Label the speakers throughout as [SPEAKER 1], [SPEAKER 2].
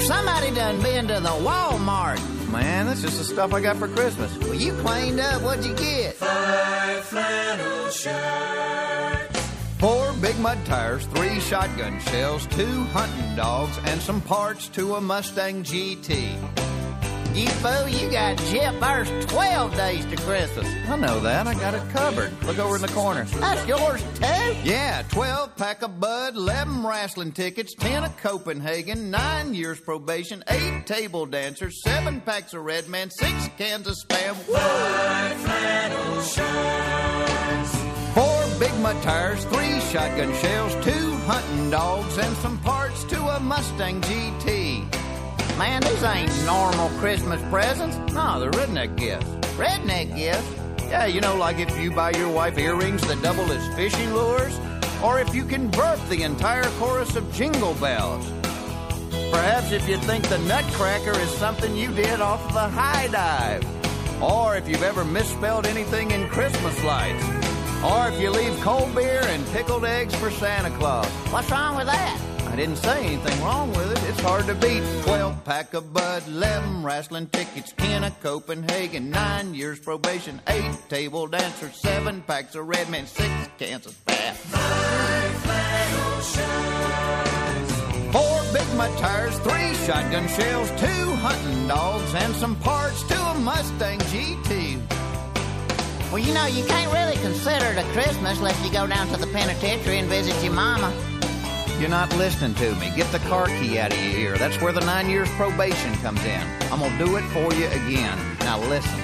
[SPEAKER 1] somebody done been to the Walmart.
[SPEAKER 2] Man, that's just the stuff I got for Christmas.
[SPEAKER 1] Well, you cleaned up. What'd you get?
[SPEAKER 3] 5 flannel shirts.
[SPEAKER 2] 4 Big Mud tires, 3 shotgun shells, 2 hunting dogs, and some parts to a Mustang GT.
[SPEAKER 1] You fool, you got Jeff first 12 days to Christmas.
[SPEAKER 2] I know that. I got it covered. Look over in the corner.
[SPEAKER 1] That's yours, too?
[SPEAKER 2] Yeah, 12 pack of Bud, 11 wrestling tickets, 10 of Copenhagen, 9 years probation, 8 table dancers, 7 packs of Red Man, 6 cans of Spam.
[SPEAKER 3] 5 flannel shirts.
[SPEAKER 2] 4 Big Mud tires, 3 shotgun shells, 2 hunting dogs, and some parts to a Mustang GT.
[SPEAKER 1] Man, these ain't normal Christmas presents.
[SPEAKER 2] No, they're redneck gifts.
[SPEAKER 1] Redneck gifts.
[SPEAKER 2] Yeah, you know, like if you buy your wife earrings that double as fishing lures, or if you can burp the entire chorus of Jingle Bells. Perhaps if you think the Nutcracker is something you did off the high dive, or if you've ever misspelled anything in Christmas lights, or if you leave cold beer and pickled eggs for Santa Claus.
[SPEAKER 1] What's wrong with that?
[SPEAKER 2] I didn't say anything wrong with it. It's hard to beat. 12 pack of Bud, 11 wrestling tickets, 10 of Copenhagen, 9 years probation, 8 table dancers, 7 packs of Red Man, 6 cans of Spam.
[SPEAKER 3] 5 flannel shirts.
[SPEAKER 2] 4 Big Mud tires, 3 shotgun shells, 2 hunting dogs, and some parts to a Mustang GT.
[SPEAKER 1] Well, you know, you can't really consider it a Christmas unless you go down to the penitentiary and visit your mama.
[SPEAKER 2] You're not listening to me. Get the car key out of your ear. That's where the 9 years probation comes in. I'm going to do it for you again. Now listen.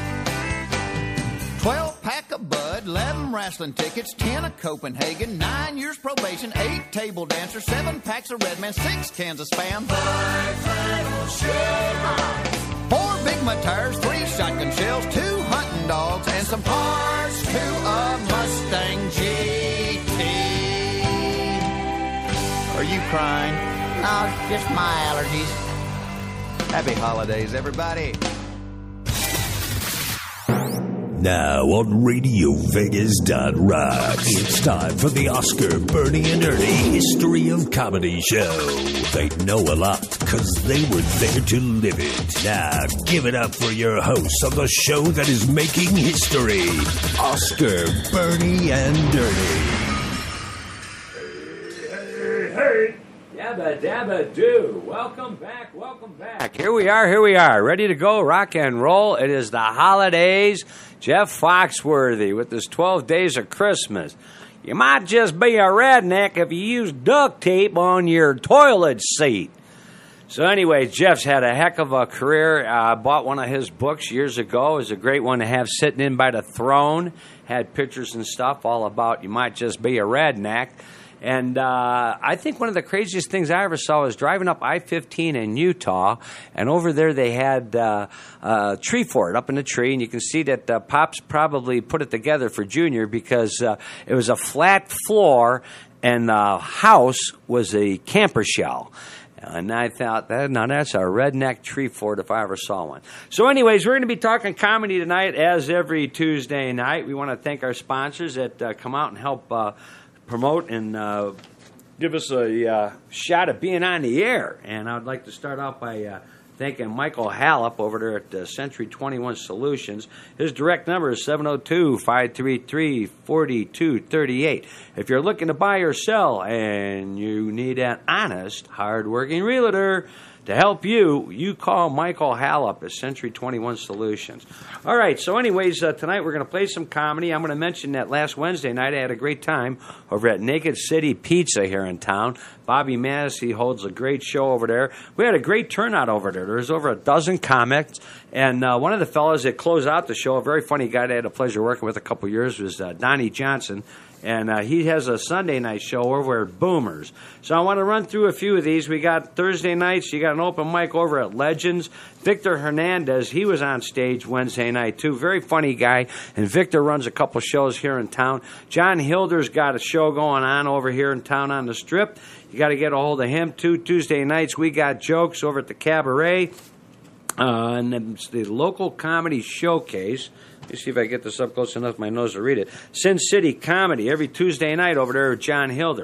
[SPEAKER 2] 12 pack of Bud, 11 wrestling tickets, 10 of Copenhagen, 9 years probation, 8 table dancers, 7 packs of Red Man, 6 cans of Spam.
[SPEAKER 3] 5 flannel shirts.
[SPEAKER 2] 4 Big Mud tires, 3 shotgun shells, 2 hunting dogs, and some parts to a Mustang GT. Are you crying?
[SPEAKER 1] No, it's just my allergies.
[SPEAKER 2] Happy holidays, everybody.
[SPEAKER 4] Now on RadioVegas.rock, it's time for the Oscar, Bernie, and Ernie History of Comedy Show. They know a lot because they were there to live it. Now give it up for your hosts of the show that is making history, Oscar, Bernie, and Ernie.
[SPEAKER 5] Hey, yabba dabba do. Welcome back, welcome back. Here we are, ready to go, rock and roll. It is the holidays. Jeff Foxworthy with his 12 Days of Christmas. You might just be a redneck if you use duct tape on your toilet seat. So anyway, Jeff's had a heck of a career. I bought one of his books years ago. It was a great one to have sitting in by the throne. Had pictures and stuff all about you might just be a redneck. And I think one of the craziest things I ever saw was driving up I-15 in Utah, and over there they had a tree fort up in the tree, and you can see that Pops probably put it together for Junior because it was a flat floor, and the house was a camper shell. And I thought, now that's a redneck tree fort if I ever saw one. So anyways, we're going to be talking comedy tonight, as every Tuesday night. We want to thank our sponsors that come out and help promote and give us a shot at being on the air. And I would like to start off by thanking Michael Hallop over there at Century 21 Solutions. His direct number is 702-533-4238. If you're looking to buy or sell and you need an honest, hard-working realtor to help you, you call Michael Hallop at Century 21 Solutions. All right, so anyways, tonight we're going to play some comedy. I'm going to mention that last Wednesday night I had a great time over at Naked City Pizza here in town. Bobby Massey holds a great show over there. We had a great turnout over there. There was over a dozen comics, and one of the fellows that closed out the show, a very funny guy that I had the pleasure of working with a couple of years, was Donnie Johnson. And he has a Sunday night show over at Boomers. So I want to run through a few of these. We got Thursday nights. You got an open mic over at Legends. Victor Hernandez, he was on stage Wednesday night, too. Very funny guy. And Victor runs a couple shows here in town. John Hilder's got a show going on over here in town on the Strip. You got to get a hold of him, too. Tuesday nights, we got jokes over at the Cabaret. And it's the local comedy showcase. Let me see if I get this up close enough my nose to read it. Sin City Comedy every Tuesday night over there with John Hilder.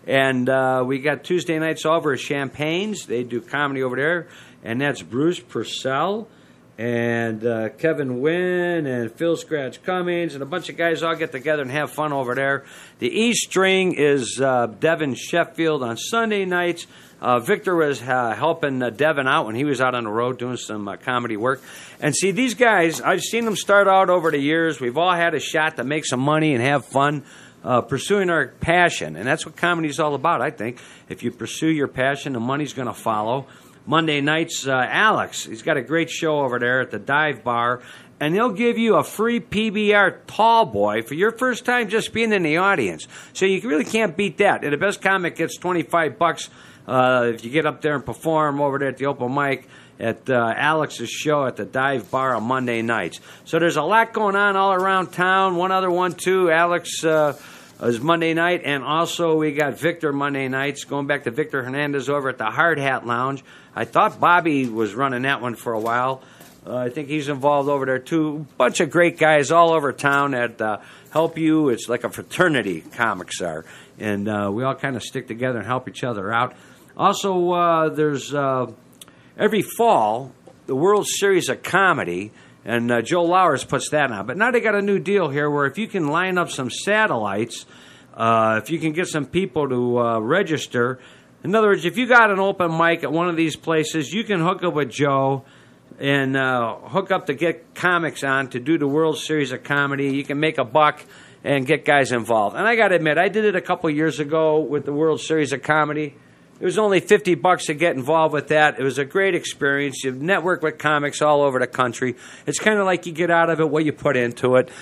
[SPEAKER 5] And we got Tuesday nights over at Champagne's. They do comedy over there. And that's Bruce Purcell and Kevin Wynn and Phil Scratch Cummings and a bunch of guys all get together and have fun over there. The E String is Devin Sheffield on Sunday nights. Victor was helping Devin out when he was out on the road doing some comedy work. And see, these guys, I've seen them start out over the years. We've all had a shot to make some money and have fun pursuing our passion. And that's what comedy is all about, I think. If you pursue your passion, the money's going to follow. Monday nights, Alex, he's got a great show over there at the Dive Bar. And they'll give you a free PBR tall boy for your first time just being in the audience. So you really can't beat that. And the best comic gets $25 if you get up there and perform over there at the open mic at Alex's show at the Dive Bar on Monday nights. So there's a lot going on all around town. One other one, too. Alex is Monday night. And also we got Victor Monday nights. Going back to Victor Hernandez over at the Hard Hat Lounge. I thought Bobby was running that one for a while. I think he's involved over there, too. Bunch of great guys all over town that help you. It's like a fraternity, comics are. And we all kind of stick together and help each other out. Also, there's every fall, the World Series of Comedy, and Joe Lowers puts that on. But now they got a new deal here where if you can line up some satellites, if you can get some people to register. In other words, if you got an open mic at one of these places, you can hook up with Joe and hook up to get comics on to do the World Series of Comedy. You can make a buck and get guys involved. And I got to admit, I did it a couple years ago with the World Series of Comedy. It was only $50 to get involved with that. It was a great experience. You network with comics all over the country. It's kind of like you get out of it what you put into it.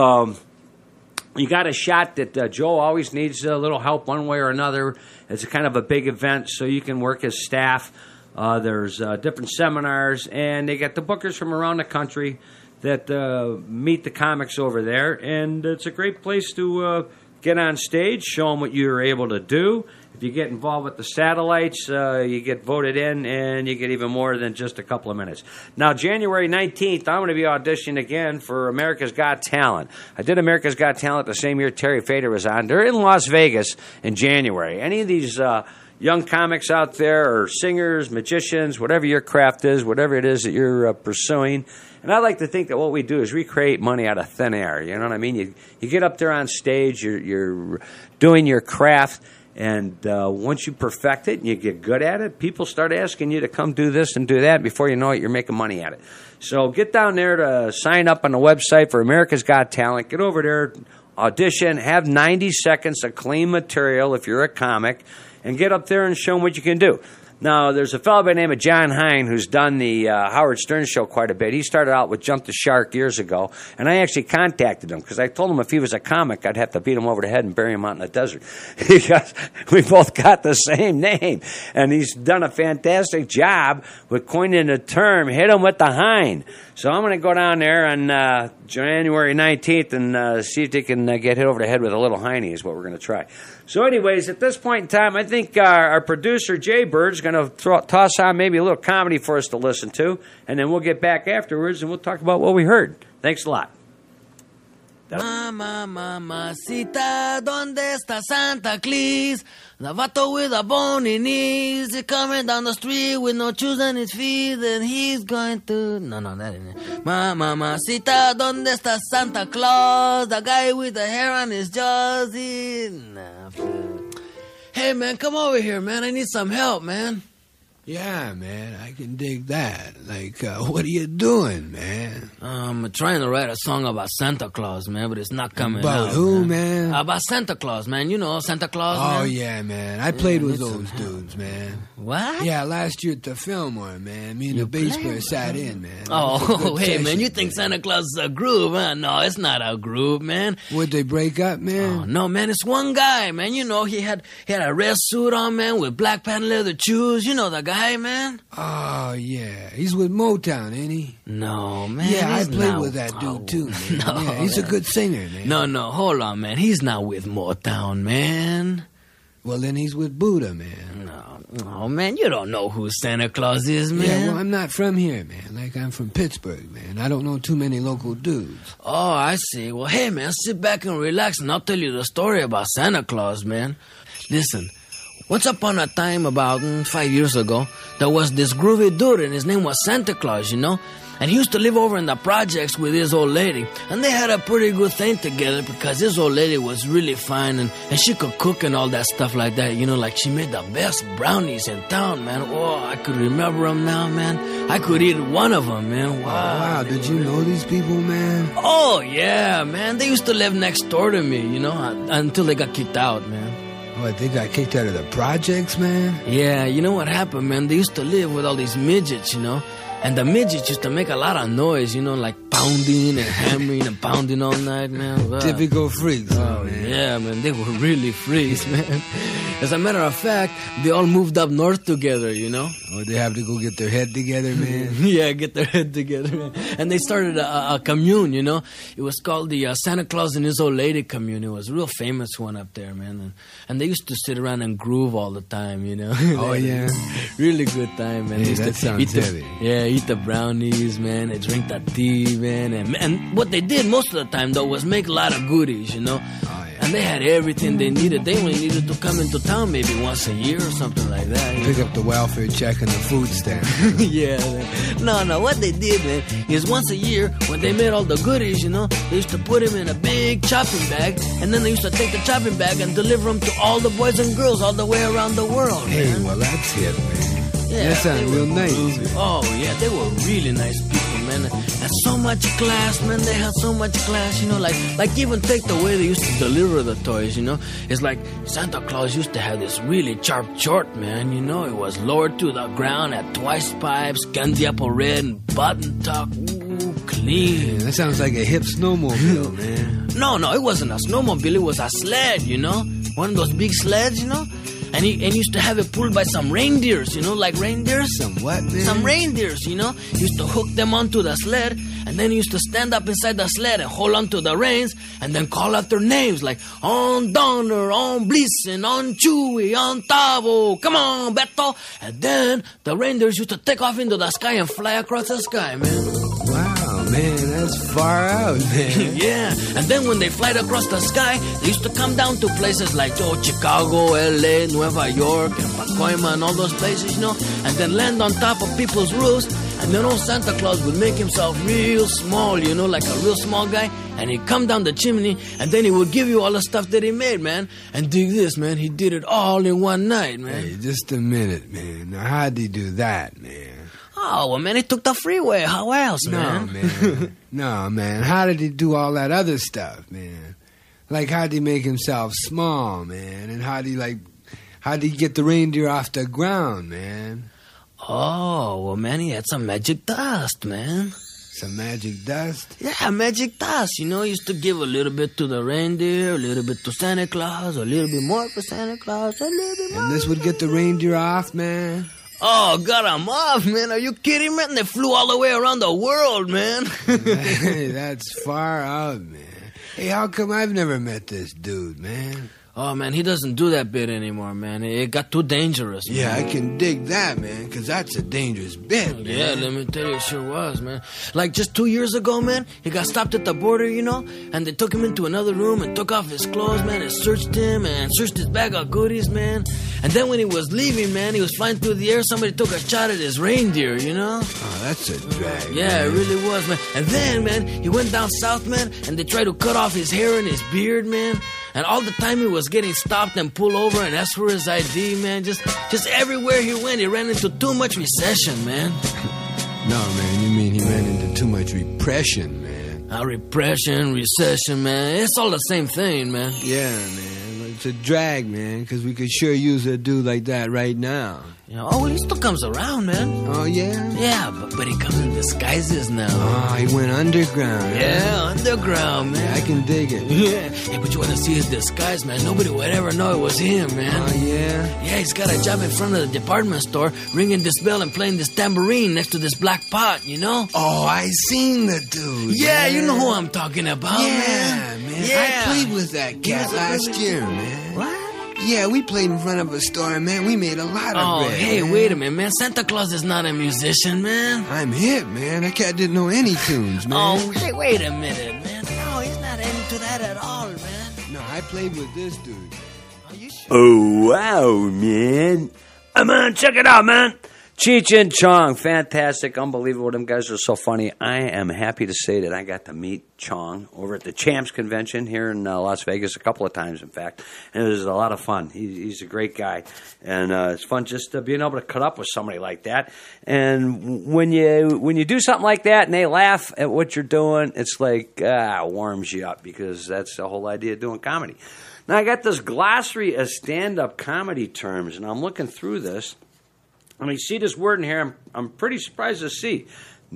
[SPEAKER 5] You got a shot that Joe always needs a little help one way or another. It's a kind of a big event, so you can work as staff. There's different seminars, and they get the bookers from around the country that meet the comics over there. And it's a great place to get on stage, show them what you're able to do. If you get involved with the satellites, you get voted in, and you get even more than just a couple of minutes. Now, January 19th, I'm going to be auditioning again for America's Got Talent. I did America's Got Talent the same year Terry Fader was on. They're in Las Vegas in January. Any of these young comics out there, or singers, magicians, whatever your craft is, whatever it is that you're pursuing. And I like to think that what we do is we create money out of thin air. You know what I mean? You get up there on stage, you're doing your craft, and once you perfect it and you get good at it, people start asking you to come do this and do that. Before you know it, you're making money at it. So get down there to sign up on the website for America's Got Talent. Get over there, audition, have 90 seconds of clean material if you're a comic, and get up there and show them what you can do. Now, there's a fellow by the name of John Hine who's done the Howard Stern show quite a bit. He started out with Jump the Shark years ago, and I actually contacted him because I told him if he was a comic, I'd have to beat him over the head and bury him out in the desert because we both got the same name. And he's done a fantastic job with coining the term, hit him with the Hine. So I'm going to go down there on January 19th and see if they can get hit over the head with a little Heine is what we're going to try. So anyways, at this point in time, I think our producer, Jay Bird, is going to toss on maybe a little comedy for us to listen to, and then we'll get back afterwards and we'll talk about what we heard. Thanks a lot.
[SPEAKER 6] Mamacita, ¿dónde está Santa Claus? The vato with a bony knees, he's coming down the street with no shoes on his feet, and he's going to... No, that ain't it. Mamacita, ¿dónde está Santa Claus? The guy with the hair on his jaws, Hey, man, come over here, man. I need some help, man.
[SPEAKER 7] Yeah, man, I can dig that. Like, what are you doing, man?
[SPEAKER 6] I'm trying to write a song about Santa Claus, man, but it's not coming out.
[SPEAKER 7] About who, man?
[SPEAKER 6] About Santa Claus, man. You know Santa Claus, man?
[SPEAKER 7] Oh, yeah, man. I played with those dudes, man.
[SPEAKER 6] What?
[SPEAKER 7] Yeah, last year at the Fillmore, man. Me and the bass player sat in, man.
[SPEAKER 6] Oh, hey, man, you think Santa Claus is a group, huh? No, it's not a group, man.
[SPEAKER 7] Would they break up, man?
[SPEAKER 6] Oh, no, man, it's one guy, man. You know, he had a red suit on, man, with black patent leather shoes. You know the guy, man?
[SPEAKER 7] Oh, yeah. He's with Motown, ain't he?
[SPEAKER 6] No, man.
[SPEAKER 7] Yeah, I played with that dude, too, man.
[SPEAKER 6] No,
[SPEAKER 7] yeah, he's a good singer, man.
[SPEAKER 6] No, hold on, man. He's not with Motown, man.
[SPEAKER 7] Well, then he's with Buddha, man.
[SPEAKER 6] No, man, you don't know who Santa Claus is, man.
[SPEAKER 7] Yeah, well, I'm not from here, man. Like, I'm from Pittsburgh, man. I don't know too many local dudes.
[SPEAKER 6] Oh, I see. Well, hey, man, sit back and relax, and I'll tell you the story about Santa Claus, man. Listen, once upon a time, about 5 years ago, there was this groovy dude, and his name was Santa Claus, you know? And he used to live over in the projects with his old lady. And they had a pretty good thing together because his old lady was really fine and she could cook and all that stuff like that. You know, like she made the best brownies in town, man. Oh, I could remember them now, man. I could eat one of them, man.
[SPEAKER 7] Wow, did you know these people, man?
[SPEAKER 6] Oh, yeah, man. They used to live next door to me, you know, until they got kicked out, man.
[SPEAKER 7] What, they got kicked out of the projects, man?
[SPEAKER 6] Yeah, you know what happened, man? They used to live with all these midgets, you know? And the midgets used to make a lot of noise, you know, like pounding and hammering and pounding all night, man. Wow.
[SPEAKER 7] Typical freaks,
[SPEAKER 6] Oh,
[SPEAKER 7] man.
[SPEAKER 6] yeah, man. They were really freaks, man. As a matter of fact, they all moved up north together, you know?
[SPEAKER 7] Oh, they have to go get their head together, man.
[SPEAKER 6] Yeah, get their head together, man. And they started a commune, you know? It was called the Santa Claus and His Old Lady commune. It was a real famous one up there, man. And they used to sit around and groove all the time, you know?
[SPEAKER 7] Oh, yeah?
[SPEAKER 6] Really good time, man.
[SPEAKER 7] Hey,
[SPEAKER 6] They used
[SPEAKER 7] that
[SPEAKER 6] to
[SPEAKER 7] sounds heavy.
[SPEAKER 6] eat the brownies, man. They drink the tea, man. And what they did most of the time, though, was make a lot of goodies, you know?
[SPEAKER 7] Oh, yeah.
[SPEAKER 6] And they had everything they needed. They only needed to come into town maybe once a year or something like that. you
[SPEAKER 7] Pick
[SPEAKER 6] know?
[SPEAKER 7] up the welfare check and the food stamp.
[SPEAKER 6] Yeah, man. No, what they did, man, is once a year, when they made all the goodies, you know, they used to put them in a big chopping bag, and then they used to take the chopping bag and deliver them to all the boys and girls all the way around the world,
[SPEAKER 7] Hey,
[SPEAKER 6] man.
[SPEAKER 7] well, that's hip, man.
[SPEAKER 6] Yeah,
[SPEAKER 7] that sounds
[SPEAKER 6] they were
[SPEAKER 7] real nice.
[SPEAKER 6] groovy. Oh, yeah, they were really nice people, man. And so much class, man. They had so much class, you know, like even take the way they used to deliver the toys, you know. It's like Santa Claus used to have this really sharp short, man, you know. It was lowered to the ground, had twice pipes, candy apple red, and button tuck. Ooh, clean.
[SPEAKER 7] Yeah, that sounds like a hip snowmobile, man.
[SPEAKER 6] No, it wasn't a snowmobile. It was a sled, you know. One of those big sleds, you know. And he used to have it pulled by some reindeers, you know, like reindeers.
[SPEAKER 7] Some what, man?
[SPEAKER 6] Some reindeers, you know. He used to hook them onto the sled, and then he used to stand up inside the sled and hold onto the reins, and then call out their names like on Donner, on Blitzen, on Chewy, on Tavo, come on, Beto. And then the reindeers used to take off into the sky and fly across the sky, man.
[SPEAKER 7] Wow, man, that's far out, man.
[SPEAKER 6] Yeah, and then when they flied across the sky, they used to come down to places like Chicago, LA, Nueva York, and Pacoima, and all those places, you know, and then land on top of people's roofs, and then old Santa Claus would make himself real small, you know, like a real small guy, and he'd come down the chimney, and then he would give you all the stuff that he made, man. And dig this, man, he did it all in one night, man.
[SPEAKER 7] Hey, just a minute, man. Now, how'd he do that, man?
[SPEAKER 6] Oh, well, man, he took the freeway. How else,
[SPEAKER 7] No,
[SPEAKER 6] man?
[SPEAKER 7] man. No, man. How did he do all that other stuff, man? Like, how'd he make himself small, man? And how'd he get the reindeer off the ground, man?
[SPEAKER 6] Oh, well, man, he had some magic dust, man.
[SPEAKER 7] Some magic dust?
[SPEAKER 6] Yeah, magic dust. You know, he used to give a little bit to the reindeer, a little bit to Santa Claus, a little bit more for Santa Claus, a little bit more.
[SPEAKER 7] And this would get the reindeer off, man?
[SPEAKER 6] Oh, got him off, man. Are you kidding, man? They flew all the way around the world, man.
[SPEAKER 7] Hey, that's far out, man. Hey, how come I've never met this dude, man?
[SPEAKER 6] Oh, man, he doesn't do that bit anymore, man. It got too dangerous, man.
[SPEAKER 7] Yeah, I can dig that, man, because that's a dangerous bit, man.
[SPEAKER 6] Yeah, let me tell you, it sure was, man. Like just 2 years ago, man, he got stopped at the border, you know, and they took him into another room and took off his clothes, man, and searched him and searched his bag of goodies, man. And then when he was leaving, man, he was flying through the air, somebody took a shot at his reindeer, you know?
[SPEAKER 7] Oh, that's a drag.
[SPEAKER 6] Yeah,
[SPEAKER 7] man.
[SPEAKER 6] it really was, man. And then, man, he went down south, man, and they tried to cut off his hair and his beard, man. And all the time he was getting stopped and pulled over and asked for his ID, man. Just everywhere he went, he ran into too much recession, man.
[SPEAKER 7] No, man, you mean he ran into too much repression, man.
[SPEAKER 6] Repression, recession, man. It's all the same thing, man.
[SPEAKER 7] Yeah, man. It's a drag, man, because we could sure use a dude like that right now.
[SPEAKER 6] You know, oh, well, he still comes around, man.
[SPEAKER 7] Oh, yeah?
[SPEAKER 6] Yeah, but he comes in disguises now.
[SPEAKER 7] Oh, he went underground.
[SPEAKER 6] Yeah, underground, man.
[SPEAKER 7] Yeah, I can dig it.
[SPEAKER 6] Yeah. Hey, but you want to see his disguise, man? Nobody would ever know it was him, man.
[SPEAKER 7] Oh, yeah?
[SPEAKER 6] Yeah, he's got a job in front of the department store, ringing this bell and playing this tambourine next to this black pot, you know?
[SPEAKER 7] Oh, I seen the dude.
[SPEAKER 6] Yeah,
[SPEAKER 7] man.
[SPEAKER 6] you know who I'm talking about,
[SPEAKER 7] Yeah,
[SPEAKER 6] man.
[SPEAKER 7] man. I played with that cat last year, man.
[SPEAKER 6] What?
[SPEAKER 7] Yeah, we played in front of a store, man. We made a lot of
[SPEAKER 6] Oh,
[SPEAKER 7] bread.
[SPEAKER 6] hey,
[SPEAKER 7] man.
[SPEAKER 6] wait a minute, man. Santa Claus is not a musician, man.
[SPEAKER 7] I'm hip, man. That cat didn't know any tunes, man.
[SPEAKER 6] Oh, hey, wait a minute, man. No, he's not into that at all, man.
[SPEAKER 7] No, I played with this dude.
[SPEAKER 5] Oh, wow, man. Come on, check it out, man. Cheech and Chong, fantastic, unbelievable. Them guys are so funny. I am happy to say that I got to meet Chong over at the Champs Convention here in Las Vegas a couple of times, in fact. And it was a lot of fun. He's a great guy. And it's fun just being able to cut up with somebody like that. And when you do something like that and they laugh at what you're doing, it's like, warms you up, because that's the whole idea of doing comedy. Now, I got this glossary of stand-up comedy terms, and I'm looking through this. And you see this word in here, I'm pretty surprised to see.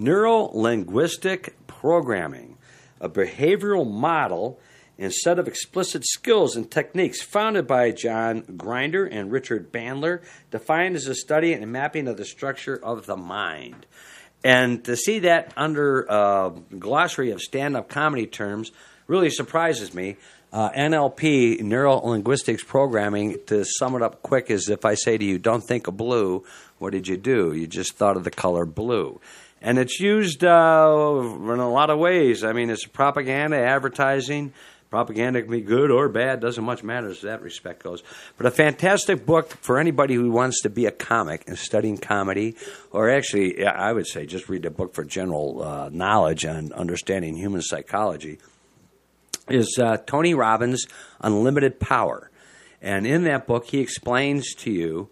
[SPEAKER 5] Neuro-linguistic programming, a behavioral model and set of explicit skills and techniques founded by John Grinder and Richard Bandler, defined as a study and mapping of the structure of the mind. And to see that under a glossary of stand-up comedy terms really surprises me. NLP, Neuro-Linguistics Programming, to sum it up quick, is if I say to you, don't think of blue, what did you do? You just thought of the color blue. And it's used in a lot of ways. I mean, it's propaganda, advertising. Propaganda can be good or bad. Doesn't much matter as that respect goes. But a fantastic book for anybody who wants to be a comic and studying comedy. Or actually, I would say just read a book for general knowledge on understanding human psychology. Is Tony Robbins' Unlimited Power. And in that book, he explains to you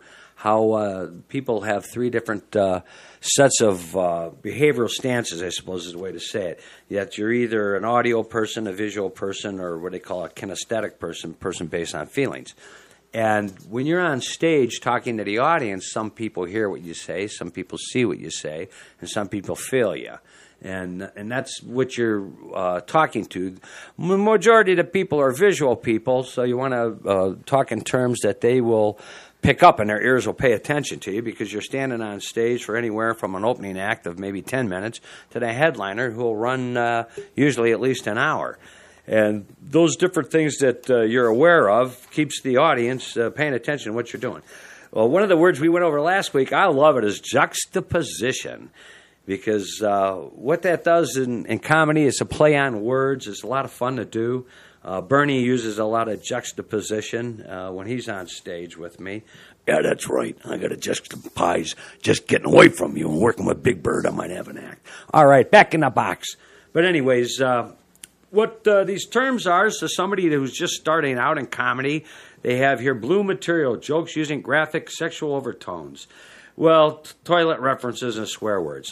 [SPEAKER 5] how people have three different sets of behavioral stances, I suppose is the way to say it. That you're either an audio person, a visual person, or what they call a kinesthetic person based on feelings. And when you're on stage talking to the audience, some people hear what you say, some people see what you say, and some people feel you. And that's what you're talking to. The majority of the people are visual people, so you want to talk in terms that they will pick up and their ears will pay attention to you, because you're standing on stage for anywhere from an opening act of maybe 10 minutes to the headliner, who will run usually at least an hour. And those different things that you're aware of keeps the audience paying attention to what you're doing. Well, one of the words we went over last week, I love it, is juxtaposition. Because what that does in comedy is a play on words. It's a lot of fun to do. Bernie uses a lot of juxtaposition when he's on stage with me. Yeah, that's right. I got to juxtapose just getting away from you and working with Big Bird. I might have an act. All right, back in the box. But anyways, what these terms are is to somebody who's just starting out in comedy. They have here blue material, jokes using graphic sexual overtones. Well, toilet references and swear words.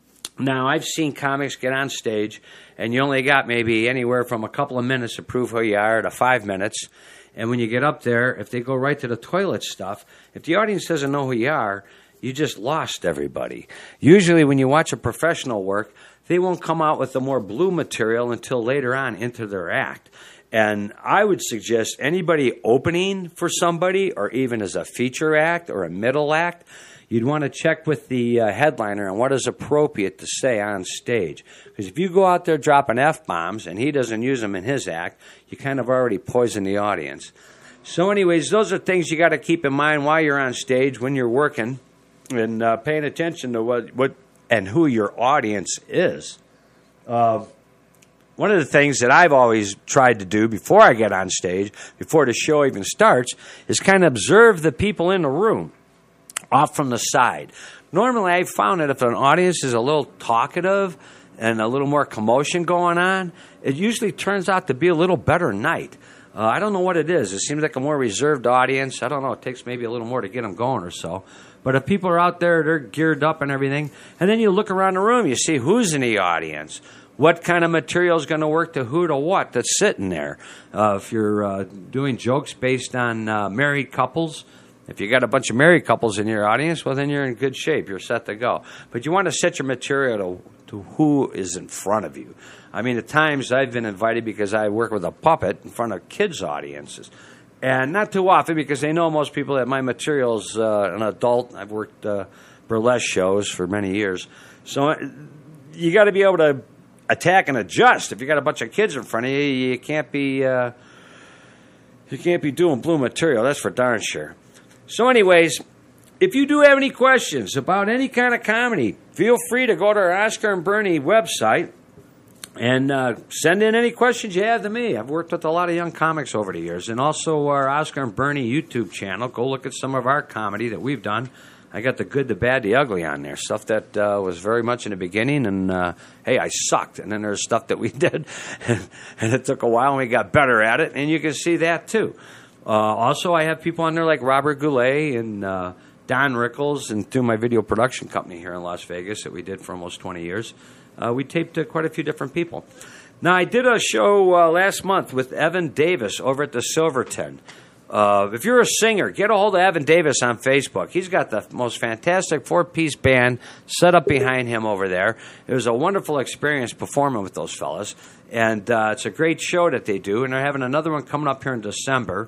[SPEAKER 5] Now, I've seen comics get on stage, and you only got maybe anywhere from a couple of minutes to prove who you are to 5 minutes. And when you get up there, if they go right to the toilet stuff, if the audience doesn't know who you are, you just lost everybody. Usually when you watch a professional work, they won't come out with the more blue material until later on into their act. And I would suggest anybody opening for somebody, or even as a feature act or a middle act, you'd want to check with the headliner on what is appropriate to say on stage. Because if you go out there dropping F-bombs and he doesn't use them in his act, you kind of already poison the audience. So anyways, those are things you got to keep in mind while you're on stage, when you're working, and paying attention to what and who your audience is. One of the things that I've always tried to do before I get on stage, before the show even starts, is kind of observe the people in the room off from the side. Normally, I've found that if an audience is a little talkative and a little more commotion going on, it usually turns out to be a little better night. I don't know what it is. It seems like a more reserved audience. I don't know. It takes maybe a little more to get them going or so. But if people are out there, they're geared up and everything, and then you look around the room, you see who's in the audience. What kind of material is going to work to who to what that's sitting there. If you're doing jokes based on married couples, if you got a bunch of married couples in your audience, well, then you're in good shape. You're set to go. But you want to set your material to who is in front of you. I mean, at times I've been invited because I work with a puppet in front of kids' audiences. And not too often, because they know most people that my material's an adult. I've worked burlesque shows for many years. So you got to be able to attack and adjust. If you got a bunch of kids in front of you, you can't be doing blue material. That's for darn sure. So anyways, if you do have any questions about any kind of comedy, feel free to go to our Oscar and Bernie website And send in any questions you have to me. I've worked with a lot of young comics over the years. And also our Oscar and Bernie YouTube channel. Go look at some of our comedy that we've done. I got the good, the bad, the ugly on there. Stuff that was very much in the beginning. And, hey, I sucked. And then there's stuff that we did. And it took a while, and we got better at it. And you can see that, too. Also, I have people on there like Robert Goulet and Don Rickles, and through my video production company here in Las Vegas that we did for almost 20 years. We taped quite a few different people. Now, I did a show last month with Evan Davis over at the Silverton. If you're a singer, get a hold of Evan Davis on Facebook. He's got the most fantastic 4-piece band set up behind him over there. It was a wonderful experience performing with those fellas. And it's a great show that they do. And they're having another one coming up here in December.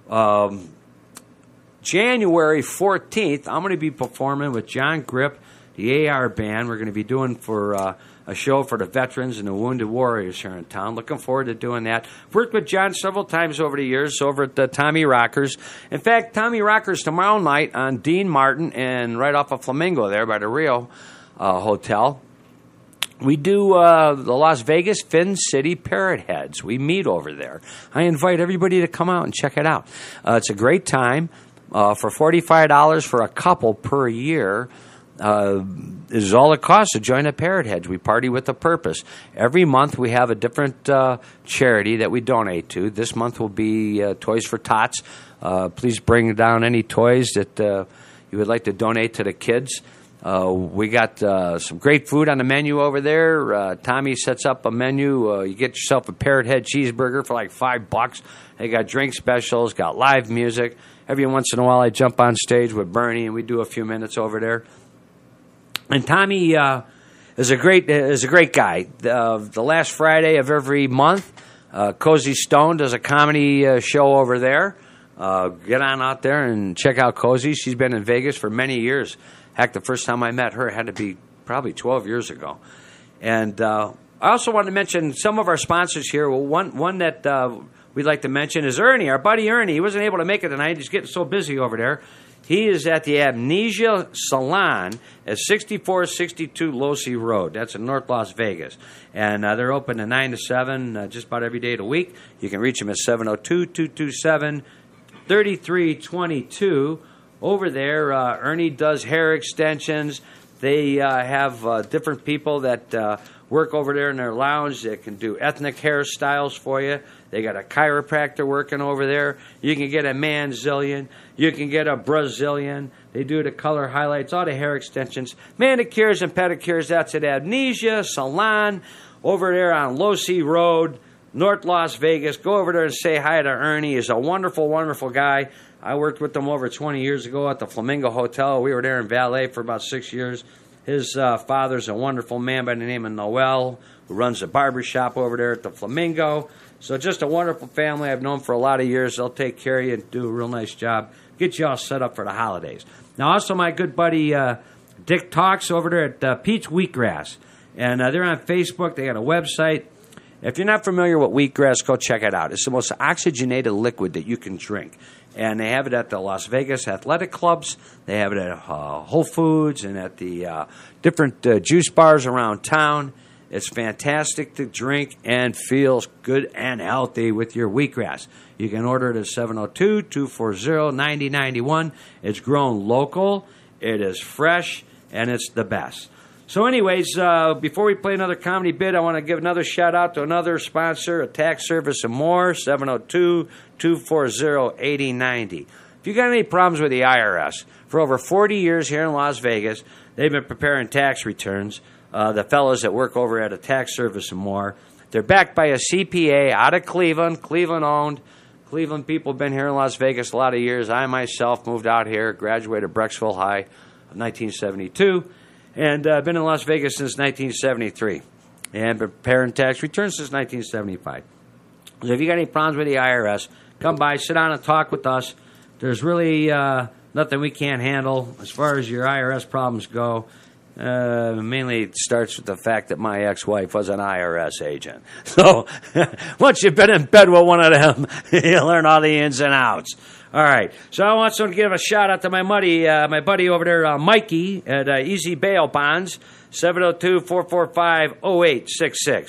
[SPEAKER 5] January 14th, I'm going to be performing with John Grip, the AR Band. We're going to be doing for a show for the veterans and the wounded warriors here in town. Looking forward to doing that. Worked with John several times over the years over at the Tommy Rockers. In fact, Tommy Rockers tomorrow night on Dean Martin and right off of Flamingo there by the Rio Hotel. We do the Las Vegas Fin City Parrot Heads. We meet over there. I invite everybody to come out and check it out. It's a great time. For $45 for a couple per year is all it costs to join the Parrot Heads. We party with a purpose. Every month we have a different charity that we donate to. This month will be Toys for Tots. Please bring down any toys that you would like to donate to the kids. We got some great food on the menu over there. Tommy sets up a menu. You get yourself a Parrot Head cheeseburger for like $5. They got drink specials, got live music. Every once in a while I jump on stage with Bernie and we do a few minutes over there. And Tommy is a great guy. The last Friday of every month, Cozy Stone does a comedy show over there. Get on out there and check out Cozy. She's been in Vegas for many years. Heck, the first time I met her had to be probably 12 years ago. And I also want to mention some of our sponsors here. Well, one that we'd like to mention is Ernie, our buddy Ernie. He wasn't able to make it tonight. He's getting so busy over there. He is at the Amnesia Salon at 6462 Losee Road. That's in North Las Vegas. And they're open at 9 to 7 just about every day of the week. You can reach them at 702-227-3322. Over there, Ernie does hair extensions. They have different people that work over there in their lounge that can do ethnic hairstyles for you. They got a chiropractor working over there. You can get a Manzillion. You can get a Brazilian. They do the color highlights, all the hair extensions. Manicures and pedicures, that's at Amnesia Salon over there on Losee Road, North Las Vegas. Go over there and say hi to Ernie. He's a wonderful, wonderful guy. I worked with him over 20 years ago at the Flamingo Hotel. We were there in valet for about 6 years. His father's a wonderful man by the name of Noel, who runs a barbershop over there at the Flamingo. So just a wonderful family I've known for a lot of years. They'll take care of you and do a real nice job. Get you all set up for the holidays. Now, also my good buddy Dick Talks over there at Pete's Wheatgrass. And they're on Facebook. They got a website. If you're not familiar with wheatgrass, go check it out. It's the most oxygenated liquid that you can drink. And they have it at the Las Vegas athletic clubs. They have it at Whole Foods and at the different juice bars around town. It's fantastic to drink and feels good and healthy with your wheatgrass. You can order it at 702-240-9091. It's grown local, it is fresh, and it's the best. So anyways, before we play another comedy bit, I want to give another shout-out to another sponsor, a tax service and more, 702-240-8090. If you got any problems with the IRS, for over 40 years here in Las Vegas, they've been preparing tax returns. The fellows that work over at a tax service and more. They're backed by a CPA out of Cleveland, Cleveland-owned. Cleveland people have been here in Las Vegas a lot of years. I myself moved out here, graduated Brecksville High in 1972, and I've been in Las Vegas since 1973, and preparing tax returns since 1975. So if you got any problems with the IRS, come by, sit down and talk with us. There's really nothing we can't handle as far as your IRS problems go. Mainly it starts with the fact that my ex-wife was an IRS agent. So once you've been in bed with one of them, you learn all the ins and outs. All right. So I want to give a shout-out to my buddy over there, Mikey, at Easy Bail Bonds, 702-445-0866.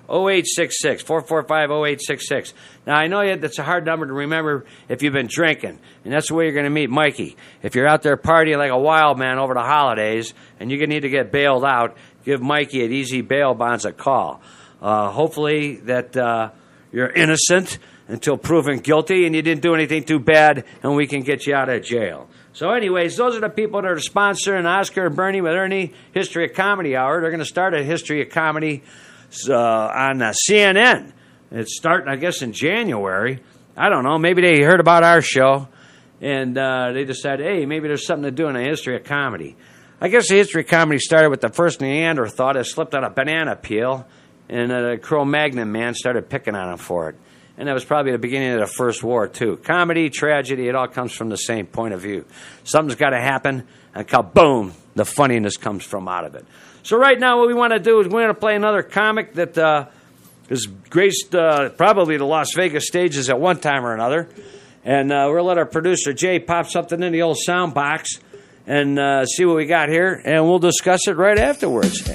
[SPEAKER 5] 0866, 445-0866. Now, I know that's a hard number to remember if you've been drinking, and that's the way you're going to meet Mikey. If you're out there partying like a wild man over the holidays and you're going to need to get bailed out, give Mikey at Easy Bail Bonds a call. Hopefully that you're innocent until proven guilty and you didn't do anything too bad, and we can get you out of jail. So anyways, those are the people that are sponsoring Oscar and Bernie with Ernie History of Comedy Hour. They're going to start a History of Comedy on CNN. It's starting, I guess, in January. I don't know. Maybe they heard about our show, and they decided, hey, maybe there's something to do in the history of comedy. I guess the history of comedy started with the first Neanderthal that slipped on a banana peel, and the Cro-Magnon man started picking on him for it. And that was probably the beginning of the First War, too. Comedy, tragedy, it all comes from the same point of view. Something's got to happen, and kaboom, the funniness comes from out of it. So right now what we want to do is we're going to play another comic that has graced probably the Las Vegas stages at one time or another. And we're going to let our producer, Jay, pop something in the old sound box and see what we got here, and we'll discuss it right afterwards.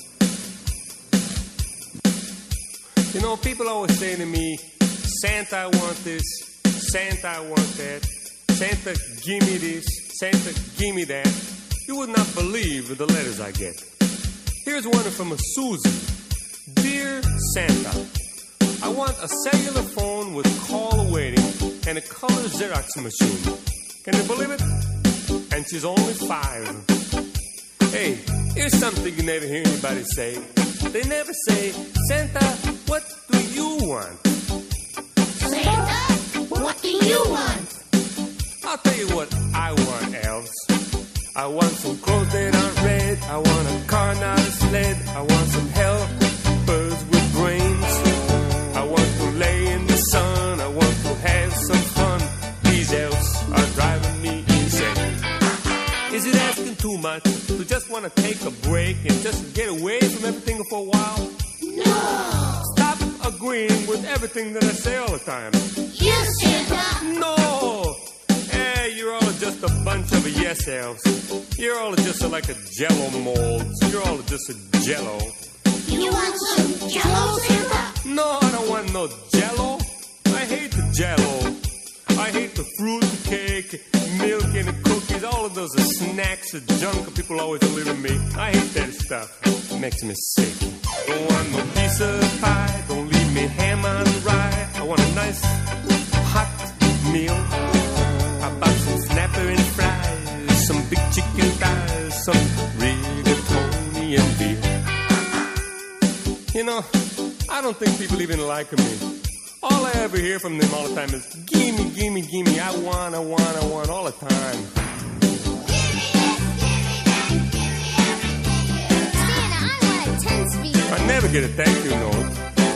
[SPEAKER 8] You know, people always say to me, Santa, I want this, Santa, I want that, Santa, give me this, Santa, give me that. You would not believe the letters I get. Here's one from a Susan. Dear Santa, I want a cellular phone with call waiting and a color Xerox machine. Can you believe it? And she's only 5. Hey, here's something you never hear anybody say. They never say, Santa, what do you want?
[SPEAKER 3] Santa, what do you want?
[SPEAKER 8] I'll tell you what I want, elves. I want some clothes that aren't red. I want a car, not a sled. I want some helpers with brains. I want to lay in the sun. I want to have some fun. These elves are driving me insane. Is it asking too much to just want to take a break and just get away from everything for a while?
[SPEAKER 3] No!
[SPEAKER 8] Stop agreeing with everything that I say all the time.
[SPEAKER 3] Yes, Santa!
[SPEAKER 8] No! Hey, you're all just a bunch of yes elves. You're all just like a jello mold. You're all just a jello.
[SPEAKER 3] You want some jello, Santa?
[SPEAKER 8] No, I don't want no jello. I hate the jello. I hate the fruit cake, milk and the cookies, all of those snacks, the junk people always deliver me. I hate that stuff. It makes me sick. Don't want no piece of pie. Don't leave me ham on rye. I want a nice hot meal. How about some snapper and fries, some big chicken thighs, some rigatoni and beer. You know, I don't think people even like me. All I ever hear from them all the time is, gimme, gimme, gimme, I want, all the time.
[SPEAKER 9] Santa, I want a 10-speed.
[SPEAKER 8] I never get a thank you note.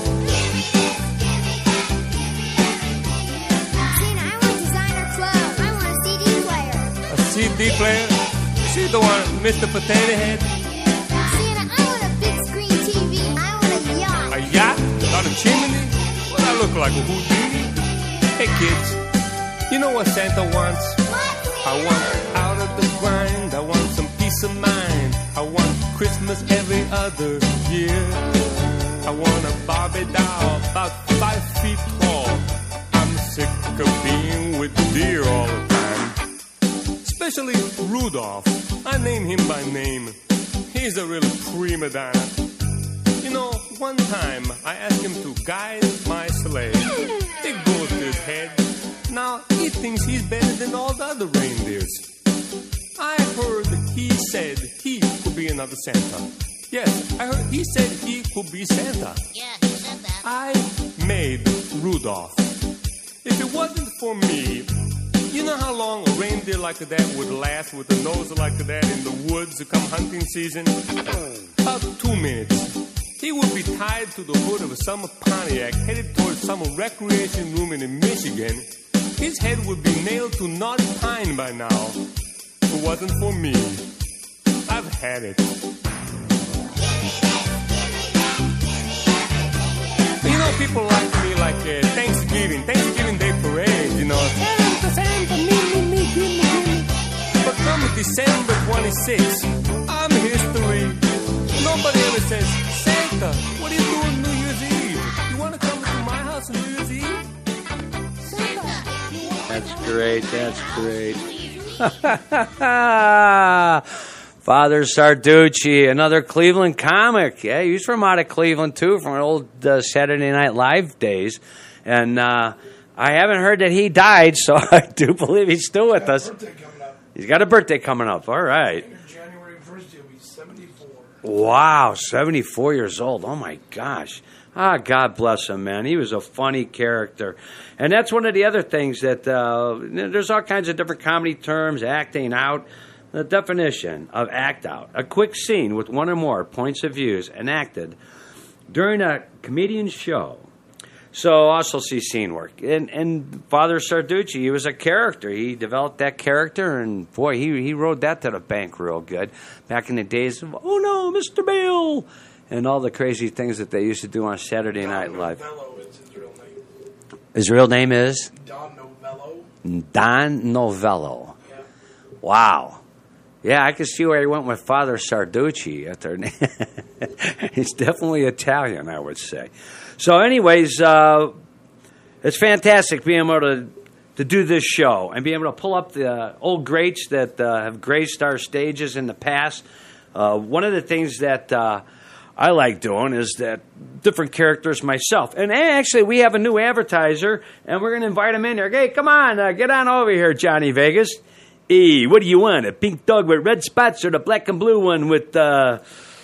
[SPEAKER 9] Santa, I want designer clothes. I want a CD player.
[SPEAKER 8] A CD player? See the one, Mr. Potato Head?
[SPEAKER 9] Santa, I want a big screen TV. I want a yacht.
[SPEAKER 8] A yacht? Without a chimney? Well, I look like a Houdini. Hey kids, you know what Santa wants? I want out of the grind. I want some peace of mind. I want Christmas every other year. I want a Barbie doll about 5 feet tall. I'm sick of being with deer all the time. Especially Rudolph. I name him by name. He's a real prima donna. You know, one time I asked him to guide my sleigh. It goes to his head. Now he thinks he's better than all the other reindeers. I heard that he said he could be another Santa. Yes, I heard he said he could be Santa.
[SPEAKER 1] Yeah, he said that.
[SPEAKER 8] I made Rudolph. If it wasn't for me, you know how long a reindeer like that would last with a nose like that in the woods come hunting season? About 2 minutes. He would be tied to the hood of some Pontiac, headed towards some recreation room in Michigan. His head would be nailed to knotty pine by now. If it wasn't for me, I've had it. You know, people like me like Thanksgiving Day parade, you know. Santa, me, give me. But come December 26th, I'm history. Nobody ever says, Santa, what are you doing New Year's Eve?
[SPEAKER 5] That's great. That's great. Father Sarducci, another Cleveland comic. Yeah, he's from out of Cleveland, too, from old Saturday Night Live days. And I haven't heard that he died, so I do believe he's still with us. He's got a birthday coming up. All right.
[SPEAKER 10] January 1st, he'll be 74.
[SPEAKER 5] Wow, 74 years old. Oh, my gosh. Ah, God bless him, man. He was a funny character. And that's one of the other things that there's all kinds of different comedy terms, acting out. The definition of act out: a quick scene with one or more points of views enacted during a comedian's show. So also see scene work. And Father Sarducci, he was a character. He developed that character, and boy, he rode that to the bank real good. Back in the days of, oh no, Mr. Bill, and all the crazy things that they used to do on Saturday Night Live.
[SPEAKER 10] Novello is his real name.
[SPEAKER 5] His real name is?
[SPEAKER 10] Don Novello.
[SPEAKER 5] Don Novello.
[SPEAKER 10] Yeah.
[SPEAKER 5] Wow. Yeah, I could see where he went with Father Sarducci at their name. He's definitely Italian, I would say. So anyways, it's fantastic being able to do this show and being able to pull up the old greats that have graced our stages in the past. One of the things that I like doing is that different characters myself. And actually, we have a new advertiser, and we're going to invite him in here. Hey, come on, get on over here, Johnny Vegas. Hey, what do you want? A pink dog with red spots or the black and blue one with, or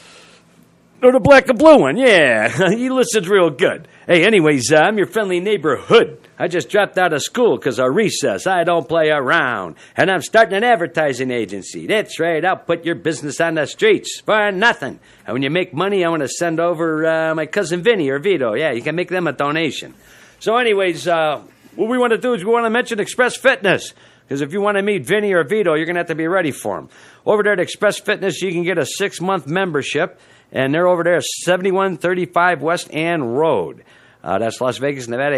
[SPEAKER 5] the black and blue one? Yeah, he listens real good. Hey, anyways, I'm your friendly neighborhood. I just dropped out of school because of recess. I don't play around. And I'm starting an advertising agency. That's right, I'll put your business on the streets for nothing. And when you make money, I want to send over my cousin Vinny or Vito. Yeah, you can make them a donation. So anyways, what we want to do is we want to mention Express Fitness. Because if you want to meet Vinny or Vito, you're going to have to be ready for them. Over there at Express Fitness, you can get a 6-month membership. And they're over there at 7135 West Ann Road. That's Las Vegas, Nevada,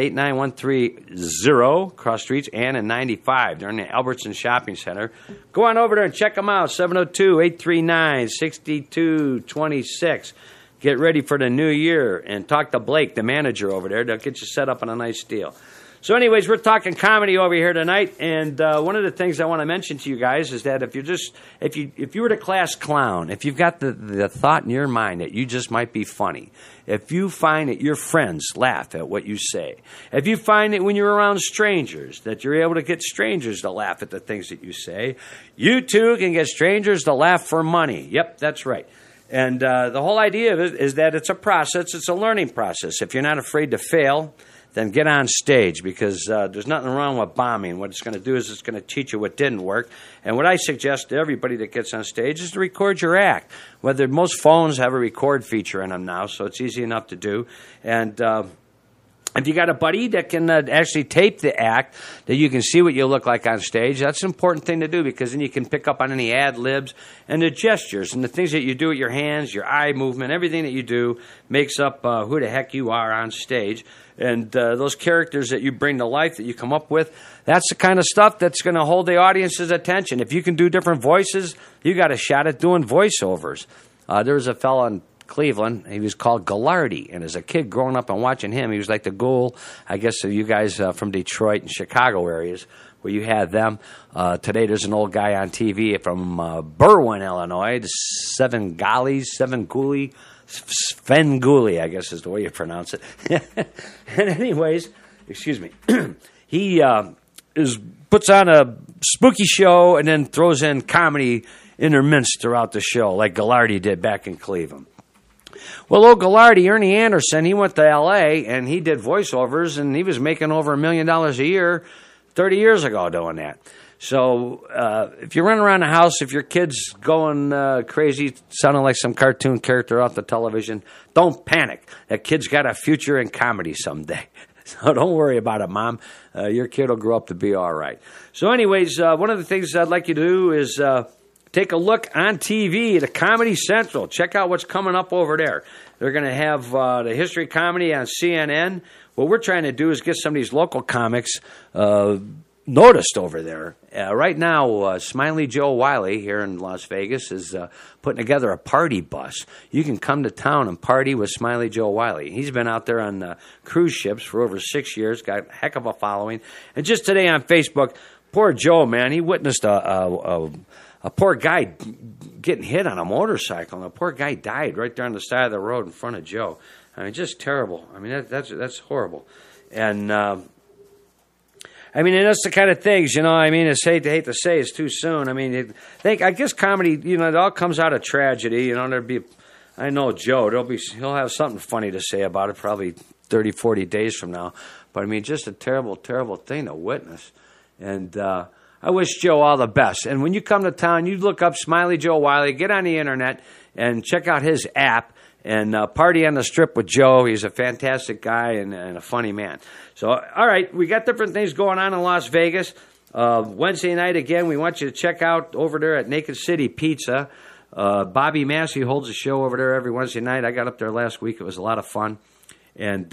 [SPEAKER 5] 89130, cross streets, Ann and 95. They're in the Albertson Shopping Center. Go on over there and check them out, 702-839-6226. Get ready for the new year and talk to Blake, the manager over there. They'll get you set up on a nice deal. So anyways, we're talking comedy over here tonight, and one of the things I want to mention to you guys is that if you were the class clown, if you've got the thought in your mind that you just might be funny, if you find that your friends laugh at what you say, if you find that when you're around strangers that you're able to get strangers to laugh at the things that you say, you too can get strangers to laugh for money. Yep, that's right. And the whole idea of it is that it's a process, it's a learning process. If you're not afraid to fail, then get on stage, because there's nothing wrong with bombing. What it's going to do is it's going to teach you what didn't work. And what I suggest to everybody that gets on stage is to record your act. Whether most phones have a record feature in them now, so it's easy enough to do. And if you got a buddy that can actually tape the act, that you can see what you look like on stage, that's an important thing to do, because then you can pick up on any ad-libs and the gestures and the things that you do with your hands, your eye movement, everything that you do makes up who the heck you are on stage. And those characters that you bring to life, that you come up with, that's the kind of stuff that's going to hold the audience's attention. If you can do different voices, you got a shot at doing voiceovers. There was a fella in Cleveland. He was called Gallardi. And as a kid growing up and watching him, he was like the ghoul, I guess, of you guys from Detroit and Chicago areas where you had them. Today there's an old guy on TV from Berwyn, Illinois, Svengoolie, I guess is the way you pronounce it. And anyways, excuse me, he puts on a spooky show and then throws in comedy interminced throughout the show, like Gallardi did back in Cleveland. Well, old Gallardi, Ernie Anderson, he went to L.A. and he did voiceovers, and he was making over $1 million a year 30 years ago doing that. So if you're running around the house, if your kid's going crazy, sounding like some cartoon character off the television, don't panic. That kid's got a future in comedy someday. So don't worry about it, Mom. Your kid will grow up to be all right. So anyways, one of the things I'd like you to do is take a look on TV at Comedy Central. Check out what's coming up over there. They're going to have the History Comedy on CNN. What we're trying to do is get some of these local comics noticed over there. Right now, Smiley Joe Wiley here in Las Vegas is putting together a party bus. You can come to town and party with Smiley Joe Wiley. He's been out there on cruise ships for over 6 years, got a heck of a following. And just today on Facebook, poor Joe, man, he witnessed a poor guy getting hit on a motorcycle, and the poor guy died right there on the side of the road in front of Joe. I mean, just terrible. I mean, that's horrible. And I mean, and that's the kind of things, you know. I mean, it's hate to say it's too soon. I mean, I guess comedy, you know, it all comes out of tragedy. You know, I know Joe. He'll have something funny to say about it probably 30, 40 days from now. But I mean, just a terrible, terrible thing to witness. And I wish Joe all the best. And when you come to town, you look up Smiley Joe Wiley, get on the internet, and check out his app. And party on the Strip with Joe. He's a fantastic guy and a funny man. So, all right, we got different things going on in Las Vegas. Wednesday night, again, we want you to check out over there at Naked City Pizza. Bobby Massey holds a show over there every Wednesday night. I got up there last week. It was a lot of fun. And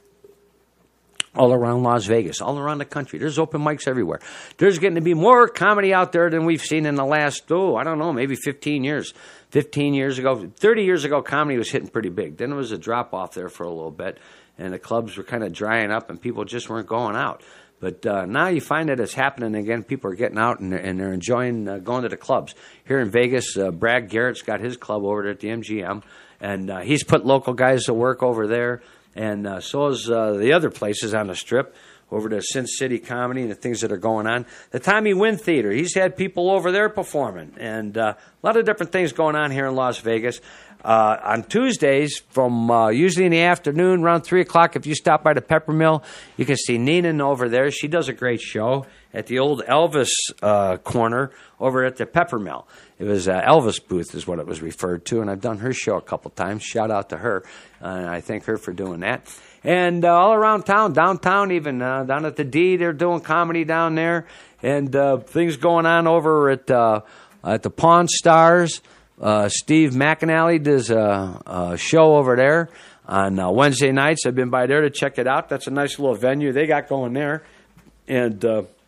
[SPEAKER 5] all around Las Vegas, all around the country. There's open mics everywhere. There's getting to be more comedy out there than we've seen in the last, I don't know, maybe 15 years. 15 years ago, 30 years ago, comedy was hitting pretty big. Then there was a drop-off there for a little bit, and the clubs were kind of drying up, and people just weren't going out. But now you find that it's happening again. People are getting out, and they're enjoying going to the clubs. Here in Vegas, Brad Garrett's got his club over there at the MGM, and he's put local guys to work over there, and so is the other places on the Strip, over to Sin City Comedy and the things that are going on. The Tommy Wynn Theater, he's had people over there performing. And a lot of different things going on here in Las Vegas. On Tuesdays, from usually in the afternoon, around 3 o'clock, if you stop by the Pepper Mill, you can see Nina over there. She does a great show at the old Elvis corner over at the Pepper Mill. It was Elvis booth is what it was referred to, and I've done her show a couple times. Shout out to her. I thank her for doing that. And all around town, downtown even, down at the D, they're doing comedy down there. And things going on over at the Pawn Stars. Steve McAnally does a show over there on Wednesday nights. I've been by there to check it out. That's a nice little venue they got going there. And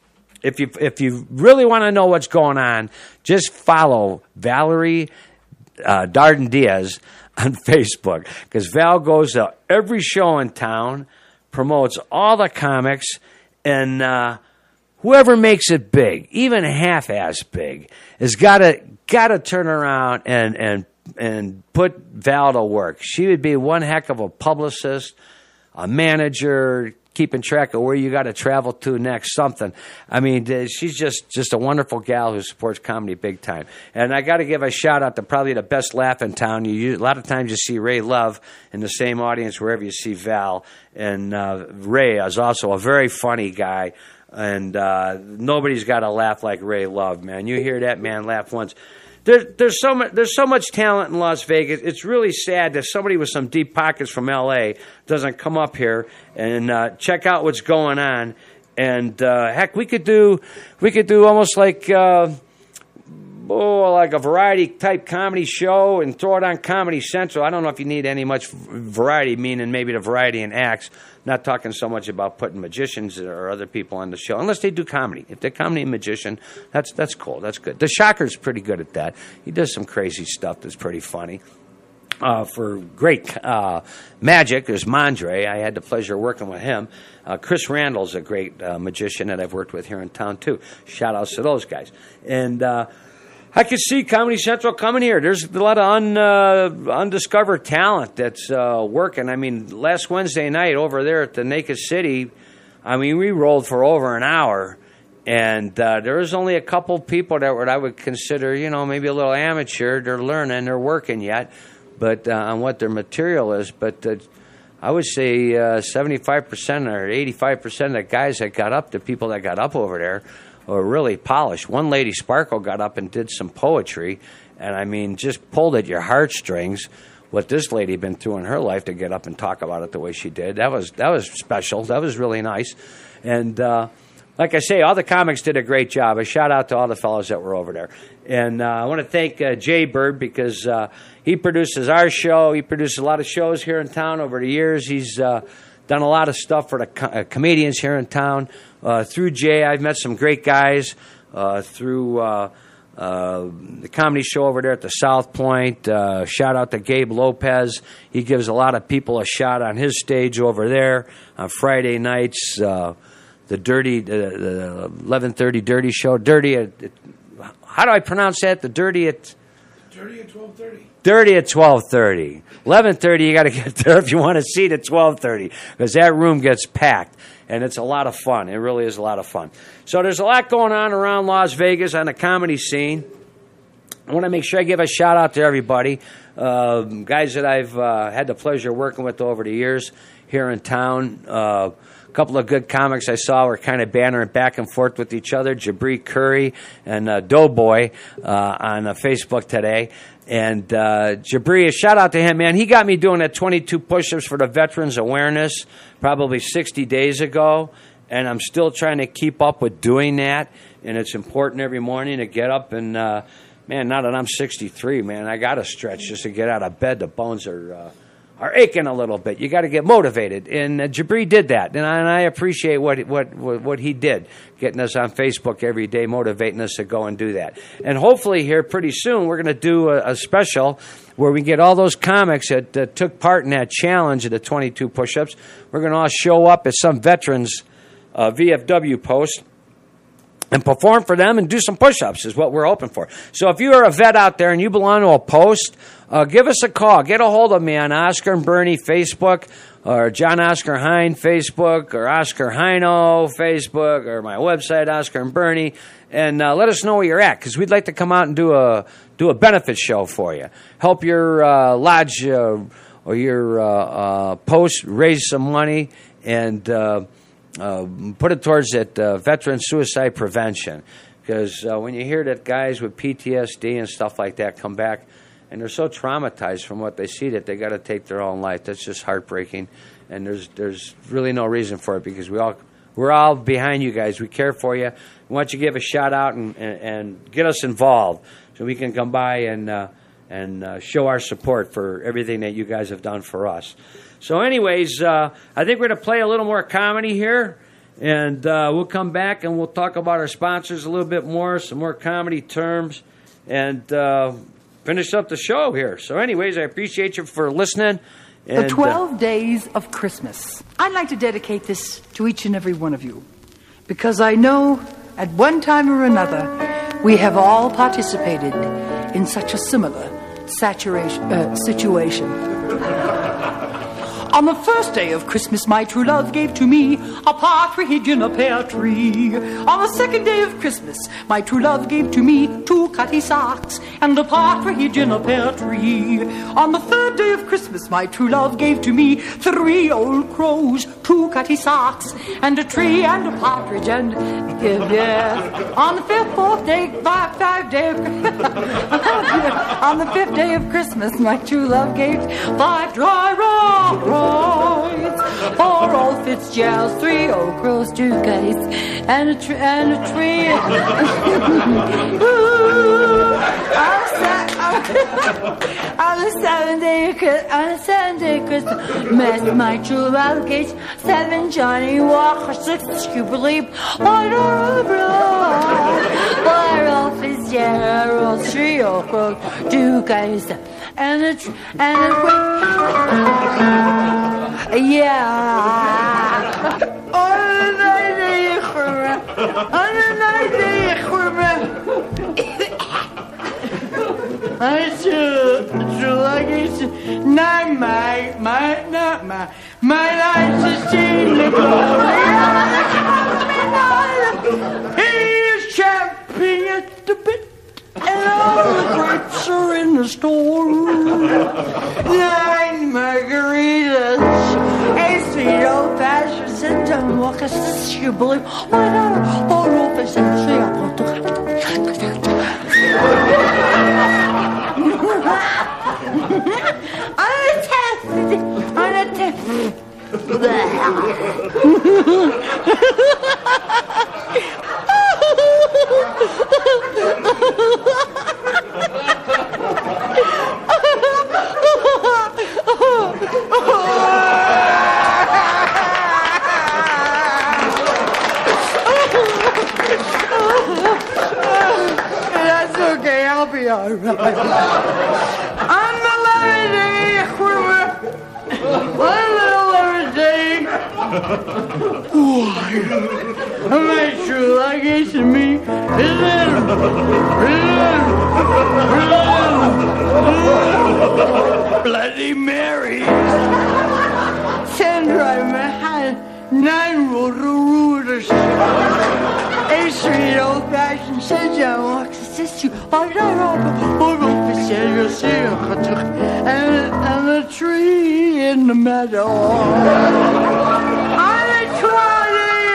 [SPEAKER 5] if you really want to know what's going on, just follow Valerie Darden Diaz on Facebook, because Val goes to every show in town, promotes all the comics, and whoever makes it big, even half-ass big, has got to turn around and put Val to work. She would be one heck of a publicist, a manager, keeping track of where you got to travel to next, something. I mean, she's just a wonderful gal who supports comedy big time. And I got to give a shout out to probably the best laugh in town. A lot of times you see Ray Love in the same audience wherever you see Val. And Ray is also a very funny guy. And nobody's got a laugh like Ray Love, man. You hear that man laugh once. There's so much talent in Las Vegas. It's really sad that somebody with some deep pockets from L.A. doesn't come up here and check out what's going on. And heck, we could do almost like a variety type comedy show and throw it on Comedy Central. I don't know if you need any much variety, meaning maybe the variety in acts. Not talking so much about putting magicians or other people on the show, unless they do comedy. If they're comedy and magician, that's cool. That's good. The Shocker's pretty good at that. He does some crazy stuff that's pretty funny. For great magic, there's Mondre. I had the pleasure of working with him. Chris Randall's a great magician that I've worked with here in town, too. Shout-outs to those guys. And I could see Comedy Central coming here. There's a lot of undiscovered talent that's working. I mean, last Wednesday night over there at the Naked City, I mean, we rolled for over an hour, and there was only a couple people that I would consider, maybe a little amateur. They're learning, they're working yet, but on what their material is. But I would say 75% or 85% of the guys that got up, the people that got up over there, were really polished. One lady, Sparkle, got up and did some poetry, and I mean, just pulled at your heartstrings. What this lady been through in her life to get up and talk about it the way she did, that was special. That was really nice. And like I say, all the comics did a great job. A shout out to all the fellows that were over there. And I want to thank Jay Bird, because he produces our show. He produced a lot of shows here in town over the years. He's done done a lot of stuff for the comedians here in town. Through Jay, I've met some great guys through the comedy show over there at the South Point. Shout out to Gabe Lopez. He gives a lot of people a shot on his stage over there on Friday nights. The 11:30 Dirty Show. How do I pronounce that?
[SPEAKER 10] Dirty at 12:30.
[SPEAKER 5] Dirty at 12:30. 11:30, you got to get there if you want to see it at 12:30 because that room gets packed. And it's a lot of fun. It really is a lot of fun. So there's a lot going on around Las Vegas on the comedy scene. I want to make sure I give a shout-out to everybody. Guys that I've had the pleasure of working with over the years here in town. A couple of good comics I saw were kind of bantering back and forth with each other. Jabri Curry and Doughboy on Facebook today. And Jabri, a shout-out to him, man. He got me doing that 22 push-ups for the Veterans Awareness probably 60 days ago, and I'm still trying to keep up with doing that. And it's important every morning to get up and, man, now that I'm 63, man, I got to stretch just to get out of bed. The bones are aching a little bit. You got to get motivated, and Jabri did that, and I appreciate what he did, getting us on Facebook every day, motivating us to go and do that. And hopefully here pretty soon we're going to do a special where we get all those comics that took part in that challenge of the 22 push-ups. We're going to all show up at some veterans VFW post and perform for them and do some push-ups is what we're hoping for. So if you are a vet out there and you belong to a post, give us a call. Get a hold of me on Oscar and Bernie Facebook or John Oscar Hine Facebook or Oscar Hino Facebook or my website, Oscar and Bernie, and let us know where you're at because we'd like to come out and do a benefit show for you. Help your lodge or your post raise some money and put it towards that veteran suicide prevention. Because when you hear that guys with PTSD and stuff like that come back, and they're so traumatized from what they see that they got to take their own life, that's just heartbreaking. And there's really no reason for it because we're all behind you guys. We care for you. We want you to give a shout out and get us involved so we can come by and show our support for everything that you guys have done for us. So anyways, I think we're going to play a little more comedy here, and we'll come back and we'll talk about our sponsors a little bit more, some more comedy terms, and finish up the show here. So anyways, I appreciate you for listening.
[SPEAKER 11] The 12 days of Christmas. I'd like to dedicate this to each and every one of you, because I know at one time or another we have all participated in such a similar situation. On the first day of Christmas, my true love gave to me a partridge in a pear tree. On the second day of Christmas, my true love gave to me 2 cutty socks and a partridge in a pear tree. On the third day of Christmas, my true love gave to me 3 old crows, 2 cutty socks and a tree and a partridge and On the fifth day of Christmas, my true love gave 5 dry rolls. 4 old Fitzgeralds, 3 old crows, 2 cutties, and a tree. On the seventh day of Christmas, my true love gave 7 Johnny Walker, 6 Scuba Leap, 1 old Broad, 4 old Fitzgeralds, 3 old crows, 2 cutties, and a tree. Yeah. On the night my life is seen the glory. He's champing at the bit, and all the grapes are in the store. 9 margaritas, 8 sweet old fashions, and 10 walkers, you believe. Why not 4 old fashions, 3 old all right. On the lemonade, lemonade. Why? My true love gave to me. Bloody Mary. 10 dry man, 9 rooters. 8 sweet old fashioned St. John walks assist you. And a tree in the meadow. On the trolley,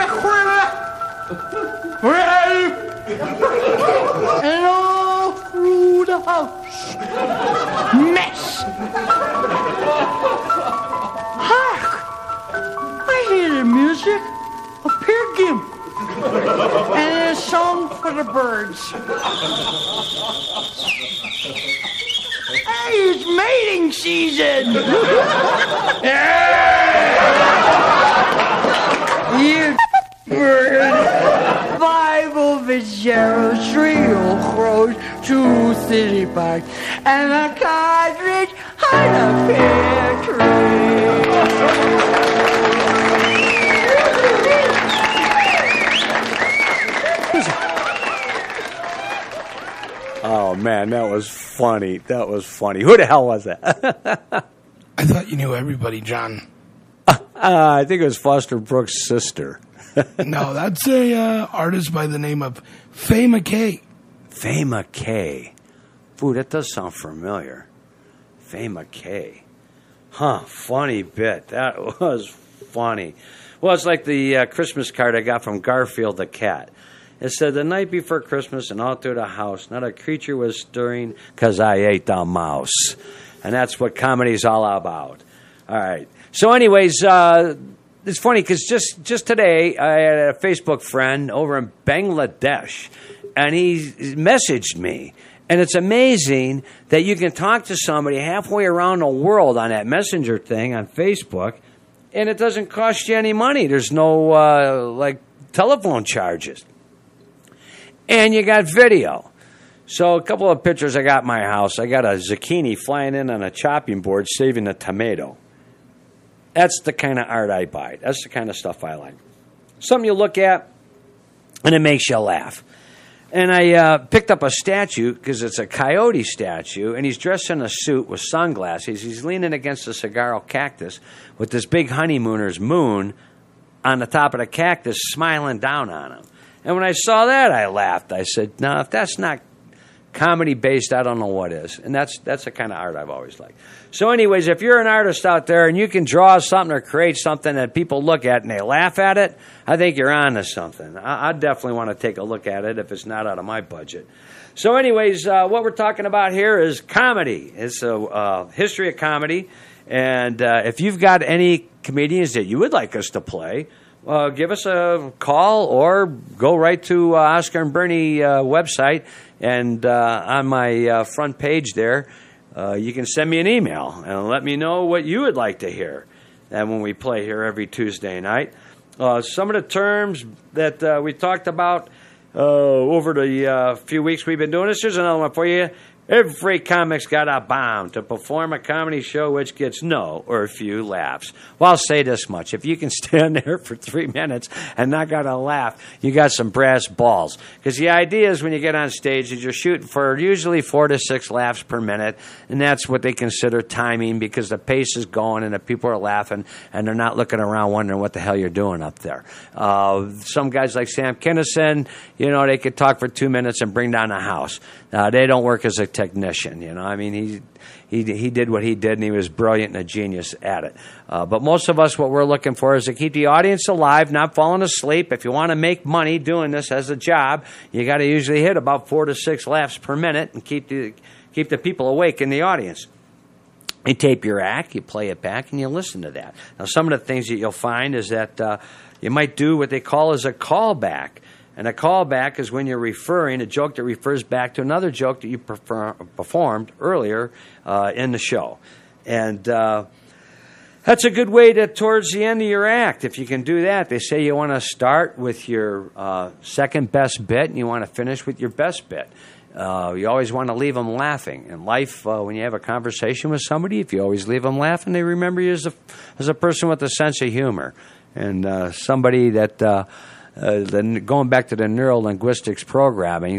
[SPEAKER 11] and all through the house. Mess. Hark! I hear the music of Peer Gynt and a song for the birds. Hey, it's mating season! You bird! 5 Fitzgerald, 3 old crows, 2 city parks, and a cartridge on a pear tree.
[SPEAKER 5] Oh, man, that was funny. That was funny. Who the hell was that?
[SPEAKER 10] I thought you knew everybody, John.
[SPEAKER 5] I think it was Foster Brooks' sister.
[SPEAKER 10] No, that's a artist by the name of Faye McKay.
[SPEAKER 5] Faye McKay. Ooh, that does sound familiar. Faye McKay. Huh, funny bit. That was funny. Well, it's like the Christmas card I got from Garfield the cat. It said, the night before Christmas and all through the house, not a creature was stirring because I ate the mouse. And that's what comedy's all about. All right. So anyways, it's funny because just today I had a Facebook friend over in Bangladesh, and he messaged me. And it's amazing that you can talk to somebody halfway around the world on that messenger thing on Facebook, and it doesn't cost you any money. There's no, telephone charges. And you got video. So a couple of pictures I got in my house. I got a zucchini flying in on a chopping board, saving a tomato. That's the kind of art I buy. That's the kind of stuff I like. Something you look at, and it makes you laugh. And I picked up a statue, because it's a coyote statue, and he's dressed in a suit with sunglasses. He's leaning against a saguaro cactus with this big honeymooner's moon on the top of the cactus smiling down on him. And when I saw that, I laughed. I said, no, if that's not comedy-based, I don't know what is. And that's the kind of art I've always liked. So anyways, if you're an artist out there and you can draw something or create something that people look at and they laugh at it, I think you're on to something. I definitely want to take a look at it if it's not out of my budget. So anyways, what we're talking about here is comedy. It's a history of comedy. And if you've got any comedians that you would like us to play, give us a call or go right to Oscar and Bernie website, and on my front page there, you can send me an email and let me know what you would like to hear. And when we play here every Tuesday night, some of the terms that we talked about over the few weeks we've been doing this, here's another one for you. Every comic's got a bomb to perform a comedy show which gets no or few laughs. Well, I'll say this much. If you can stand there for 3 minutes and not got a laugh, you got some brass balls. Because the idea is when you get on stage is you're shooting for usually 4 to 6 laughs per minute, and that's what they consider timing because the pace is going and the people are laughing and they're not looking around wondering what the hell you're doing up there. Some guys like Sam Kinison, they could talk for 2 minutes and bring down a house. They don't work as a technician, I mean, he did what he did, and he was brilliant and a genius at it. But most of us, what we're looking for is to keep the audience alive, not falling asleep. If you want to make money doing this as a job, you got to usually hit about 4 to 6 laughs per minute and keep the people awake in the audience. You tape your act, you play it back, and you listen to that. Now, some of the things that you'll find is that you might do what they call as a callback. And a callback is when you're referring a joke that refers back to another joke that you performed earlier in the show. And That's a good way to towards the end of your act. If you can do that, they say you want to start with your second best bit and you want to finish with your best bit. You always want to leave them laughing. In life, when you have a conversation with somebody, if you always leave them laughing, they remember you as a person with a sense of humor. And somebody that, going back to the neurolinguistics programming,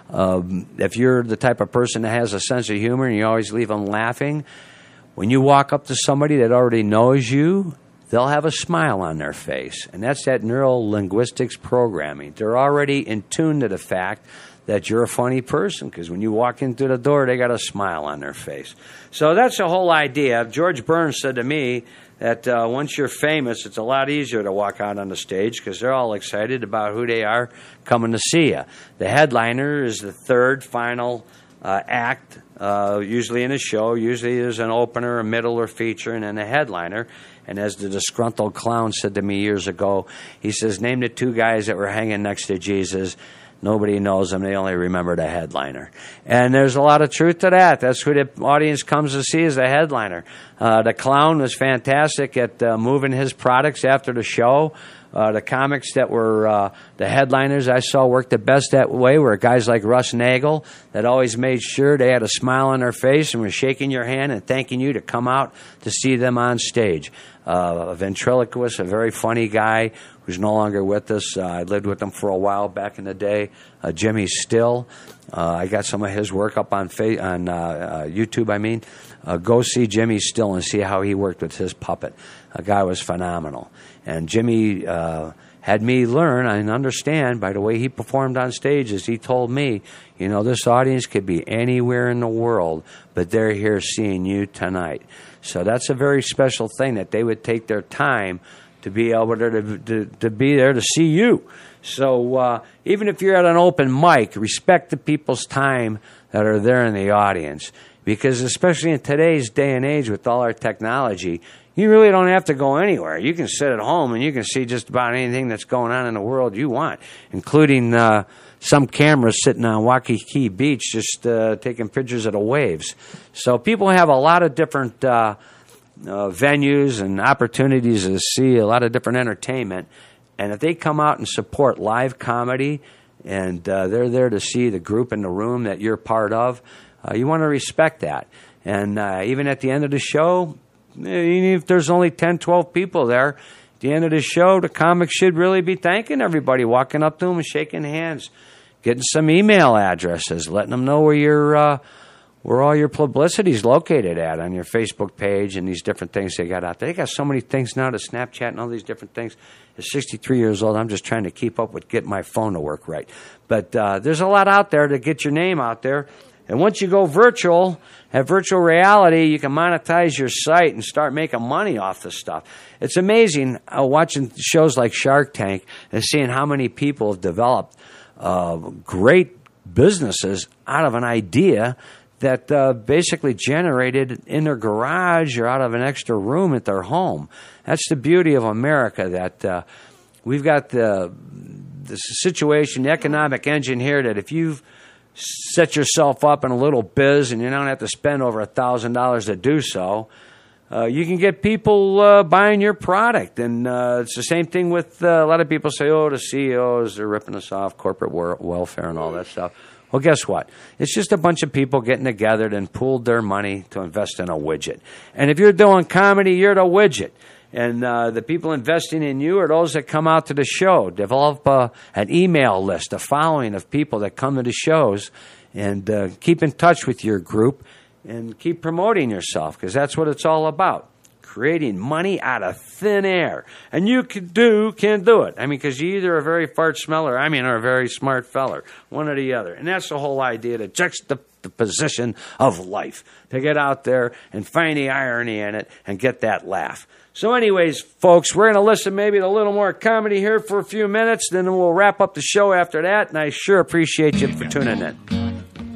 [SPEAKER 5] if you're the type of person that has a sense of humor and you always leave them laughing, when you walk up to somebody that already knows you, they'll have a smile on their face. And that's that neurolinguistics programming. They're already in tune to the fact that you're a funny person, because when you walk into the door, they got a smile on their face. So that's the whole idea. George Burns said to me that once you're famous, it's a lot easier to walk out on the stage because they're all excited about who they are coming to see you. The headliner is the third final act, usually in a show. Usually there's an opener, a middle, or feature, and then a headliner. And as the disgruntled clown said to me years ago, he says, name the two guys that were hanging next to Jesus. Nobody knows them. They only remember the headliner. And there's a lot of truth to that. That's who the audience comes to see, is the headliner. The clown was fantastic at moving his products after the show. The comics that were the headliners I saw worked the best that way were guys like Russ Nagel that always made sure they had a smile on their face and were shaking your hand and thanking you to come out to see them on stage. A ventriloquist, a very funny guy who's no longer with us. I lived with him for a while back in the day. Jimmy Still. I got some of his work up on YouTube, Go see Jimmy Still and see how he worked with his puppet. A guy was phenomenal. And Jimmy had me learn and understand by the way he performed on stage as he told me, this audience could be anywhere in the world, but they're here seeing you tonight. So that's a very special thing that they would take their time to be able to be there to see you. So even if you're at an open mic, respect the people's time that are there in the audience. Because especially in today's day and age with all our technology, you really don't have to go anywhere. You can sit at home and you can see just about anything that's going on in the world you want, including some cameras sitting on Waikiki Beach just taking pictures of the waves. So people have a lot of different venues and opportunities to see a lot of different entertainment. And if they come out and support live comedy and they're there to see the group in the room that you're part of, you want to respect that. And even at the end of the show, even if there's only 10, 12 people there, at the end of the show, the comics should really be thanking everybody, walking up to them and shaking hands, getting some email addresses, letting them know where all your publicity is located at on your Facebook page and these different things they got out there. They got so many things now to Snapchat and all these different things. At 63 years old, I'm just trying to keep up with getting my phone to work right. But there's a lot out there to get your name out there. And once you go virtual, have virtual reality, you can monetize your site and start making money off this stuff. It's amazing watching shows like Shark Tank and seeing how many people have developed great businesses out of an idea that basically generated in their garage or out of an extra room at their home. That's the beauty of America, that we've got the situation, the economic engine here, that if you've set yourself up in a little biz and you don't have to spend over $1,000 to do so, you can get people buying your product. And it's the same thing with a lot of people say, the CEOs are ripping us off, corporate welfare and all that stuff. Well, guess what? It's just a bunch of people getting together and pooled their money to invest in a widget. And if you're doing comedy, you're the widget. And the people investing in you are those that come out to the show. Develop an email list, a following of people that come to the shows, and keep in touch with your group and keep promoting yourself, because that's what it's all about. Creating money out of thin air. And you can do it. Because you either are a very fart smeller, or a very smart feller. One or the other. And that's the whole idea, to juxtaposition of life. To get out there and find the irony in it and get that laugh. So anyways, folks, we're going to listen maybe to a little more comedy here for a few minutes. Then we'll wrap up the show after that. And I sure appreciate you for tuning in.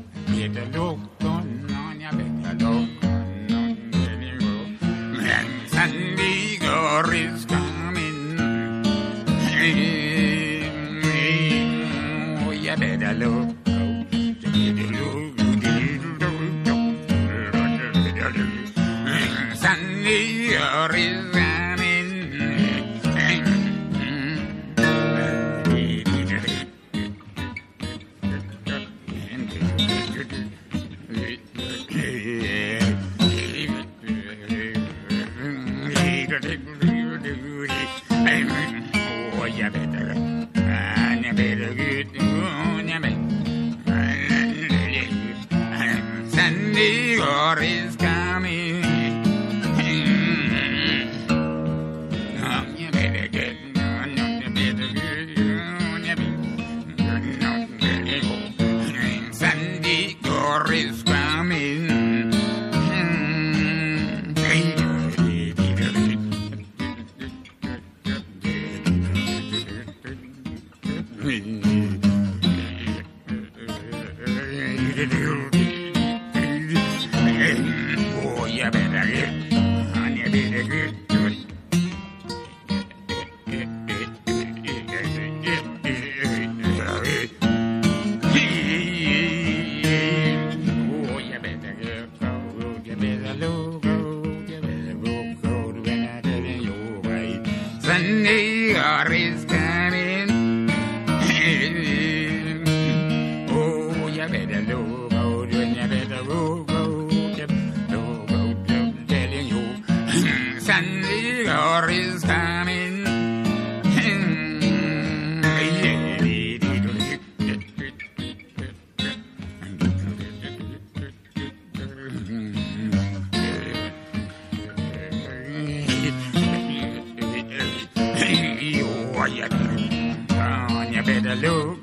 [SPEAKER 12] Is coming. Oh, you better look. San Year is coming. Oh, you better. You better get. Sunday God is coming. You better get. You better get. Sunday God is coming. Oh, you better get. You better get. Sunday God is coming. Oh, you better look out, you better look out, telling you. Sunday God is coming. You better look.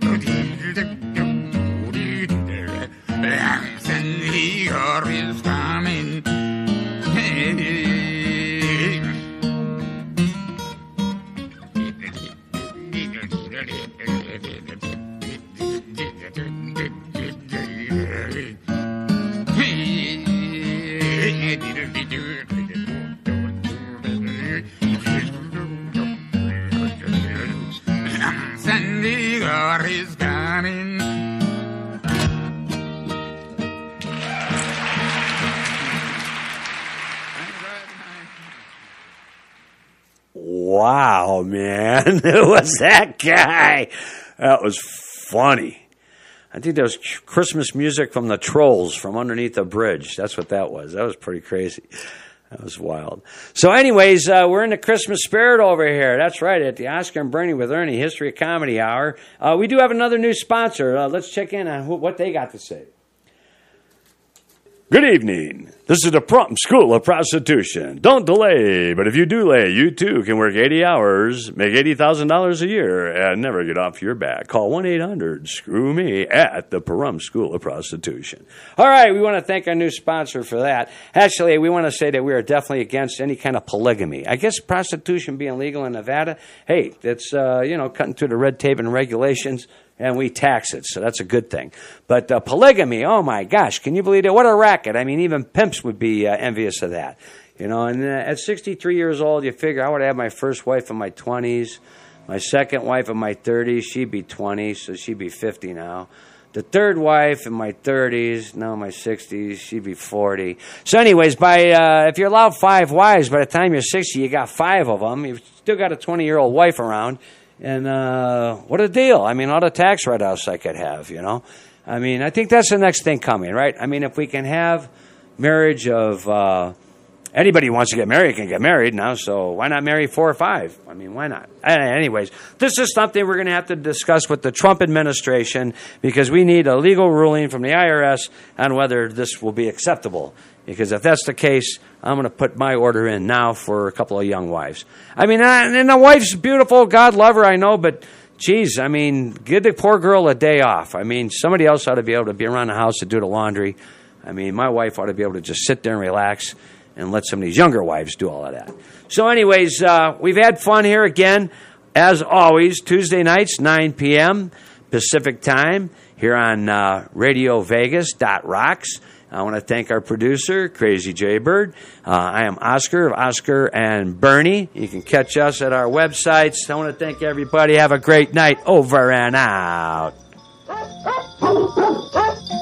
[SPEAKER 12] Sunday God is coming. Sunday God is coming.
[SPEAKER 5] Wow, man. Who was that guy? That was funny. I think that was Christmas music from the Trolls from underneath the bridge. That's what that was. That was pretty crazy. That was wild. So anyways, we're in the Christmas spirit over here. That's right, at the Oscar and Bernie with Ernie History of Comedy Hour. We do have another new sponsor. Let's check in on what they got to say. Good evening. This is the Pahrump School of Prostitution. Don't delay, but if you do lay, you too can work 80 hours, make $80,000 a year, and never get off your back. Call 1-800-SCREW-ME at the Pahrump School of Prostitution. All right, we want to thank our new sponsor for that. Actually, we want to say that we are definitely against any kind of polygamy. I guess prostitution being legal in Nevada, hey, it's, cutting through the red tape and regulations, and we tax it, so that's a good thing. But polygamy, oh my gosh, can you believe it? What a racket. I mean, even pimps would be envious of that. You know, and at 63 years old, you figure I would have my first wife in my 20s, my second wife in my 30s, she'd be 20, so she'd be 50 now. The third wife in my 30s, now my 60s, she'd be 40. So anyways, if you're allowed 5 wives, by the time you're 60, you got 5 of them. You've still got a 20-year-old wife around. And what a deal. I mean, all the tax write-offs I could have, you know. I mean, I think that's the next thing coming, right? I mean, if we can have marriage of anybody who wants to get married can get married now, so why not marry 4 or 5? I mean, why not? Anyways, this is something we're going to have to discuss with the Trump administration because we need a legal ruling from the IRS on whether this will be acceptable. Because if that's the case, I'm going to put my order in now for a couple of young wives. I mean, and the wife's beautiful. God love her, I know. But, geez, I mean, give the poor girl a day off. I mean, somebody else ought to be able to be around the house to do the laundry. I mean, my wife ought to be able to just sit there and relax and let some of these younger wives do all of that. So, anyways, we've had fun here again. As always, Tuesday nights, 9 p.m. Pacific time here on RadioVegas.rocks. I want to thank our producer, Crazy Jaybird. I am Oscar of Oscar and Bernie. You can catch us at our websites. I want to thank everybody. Have a great night. Over and out.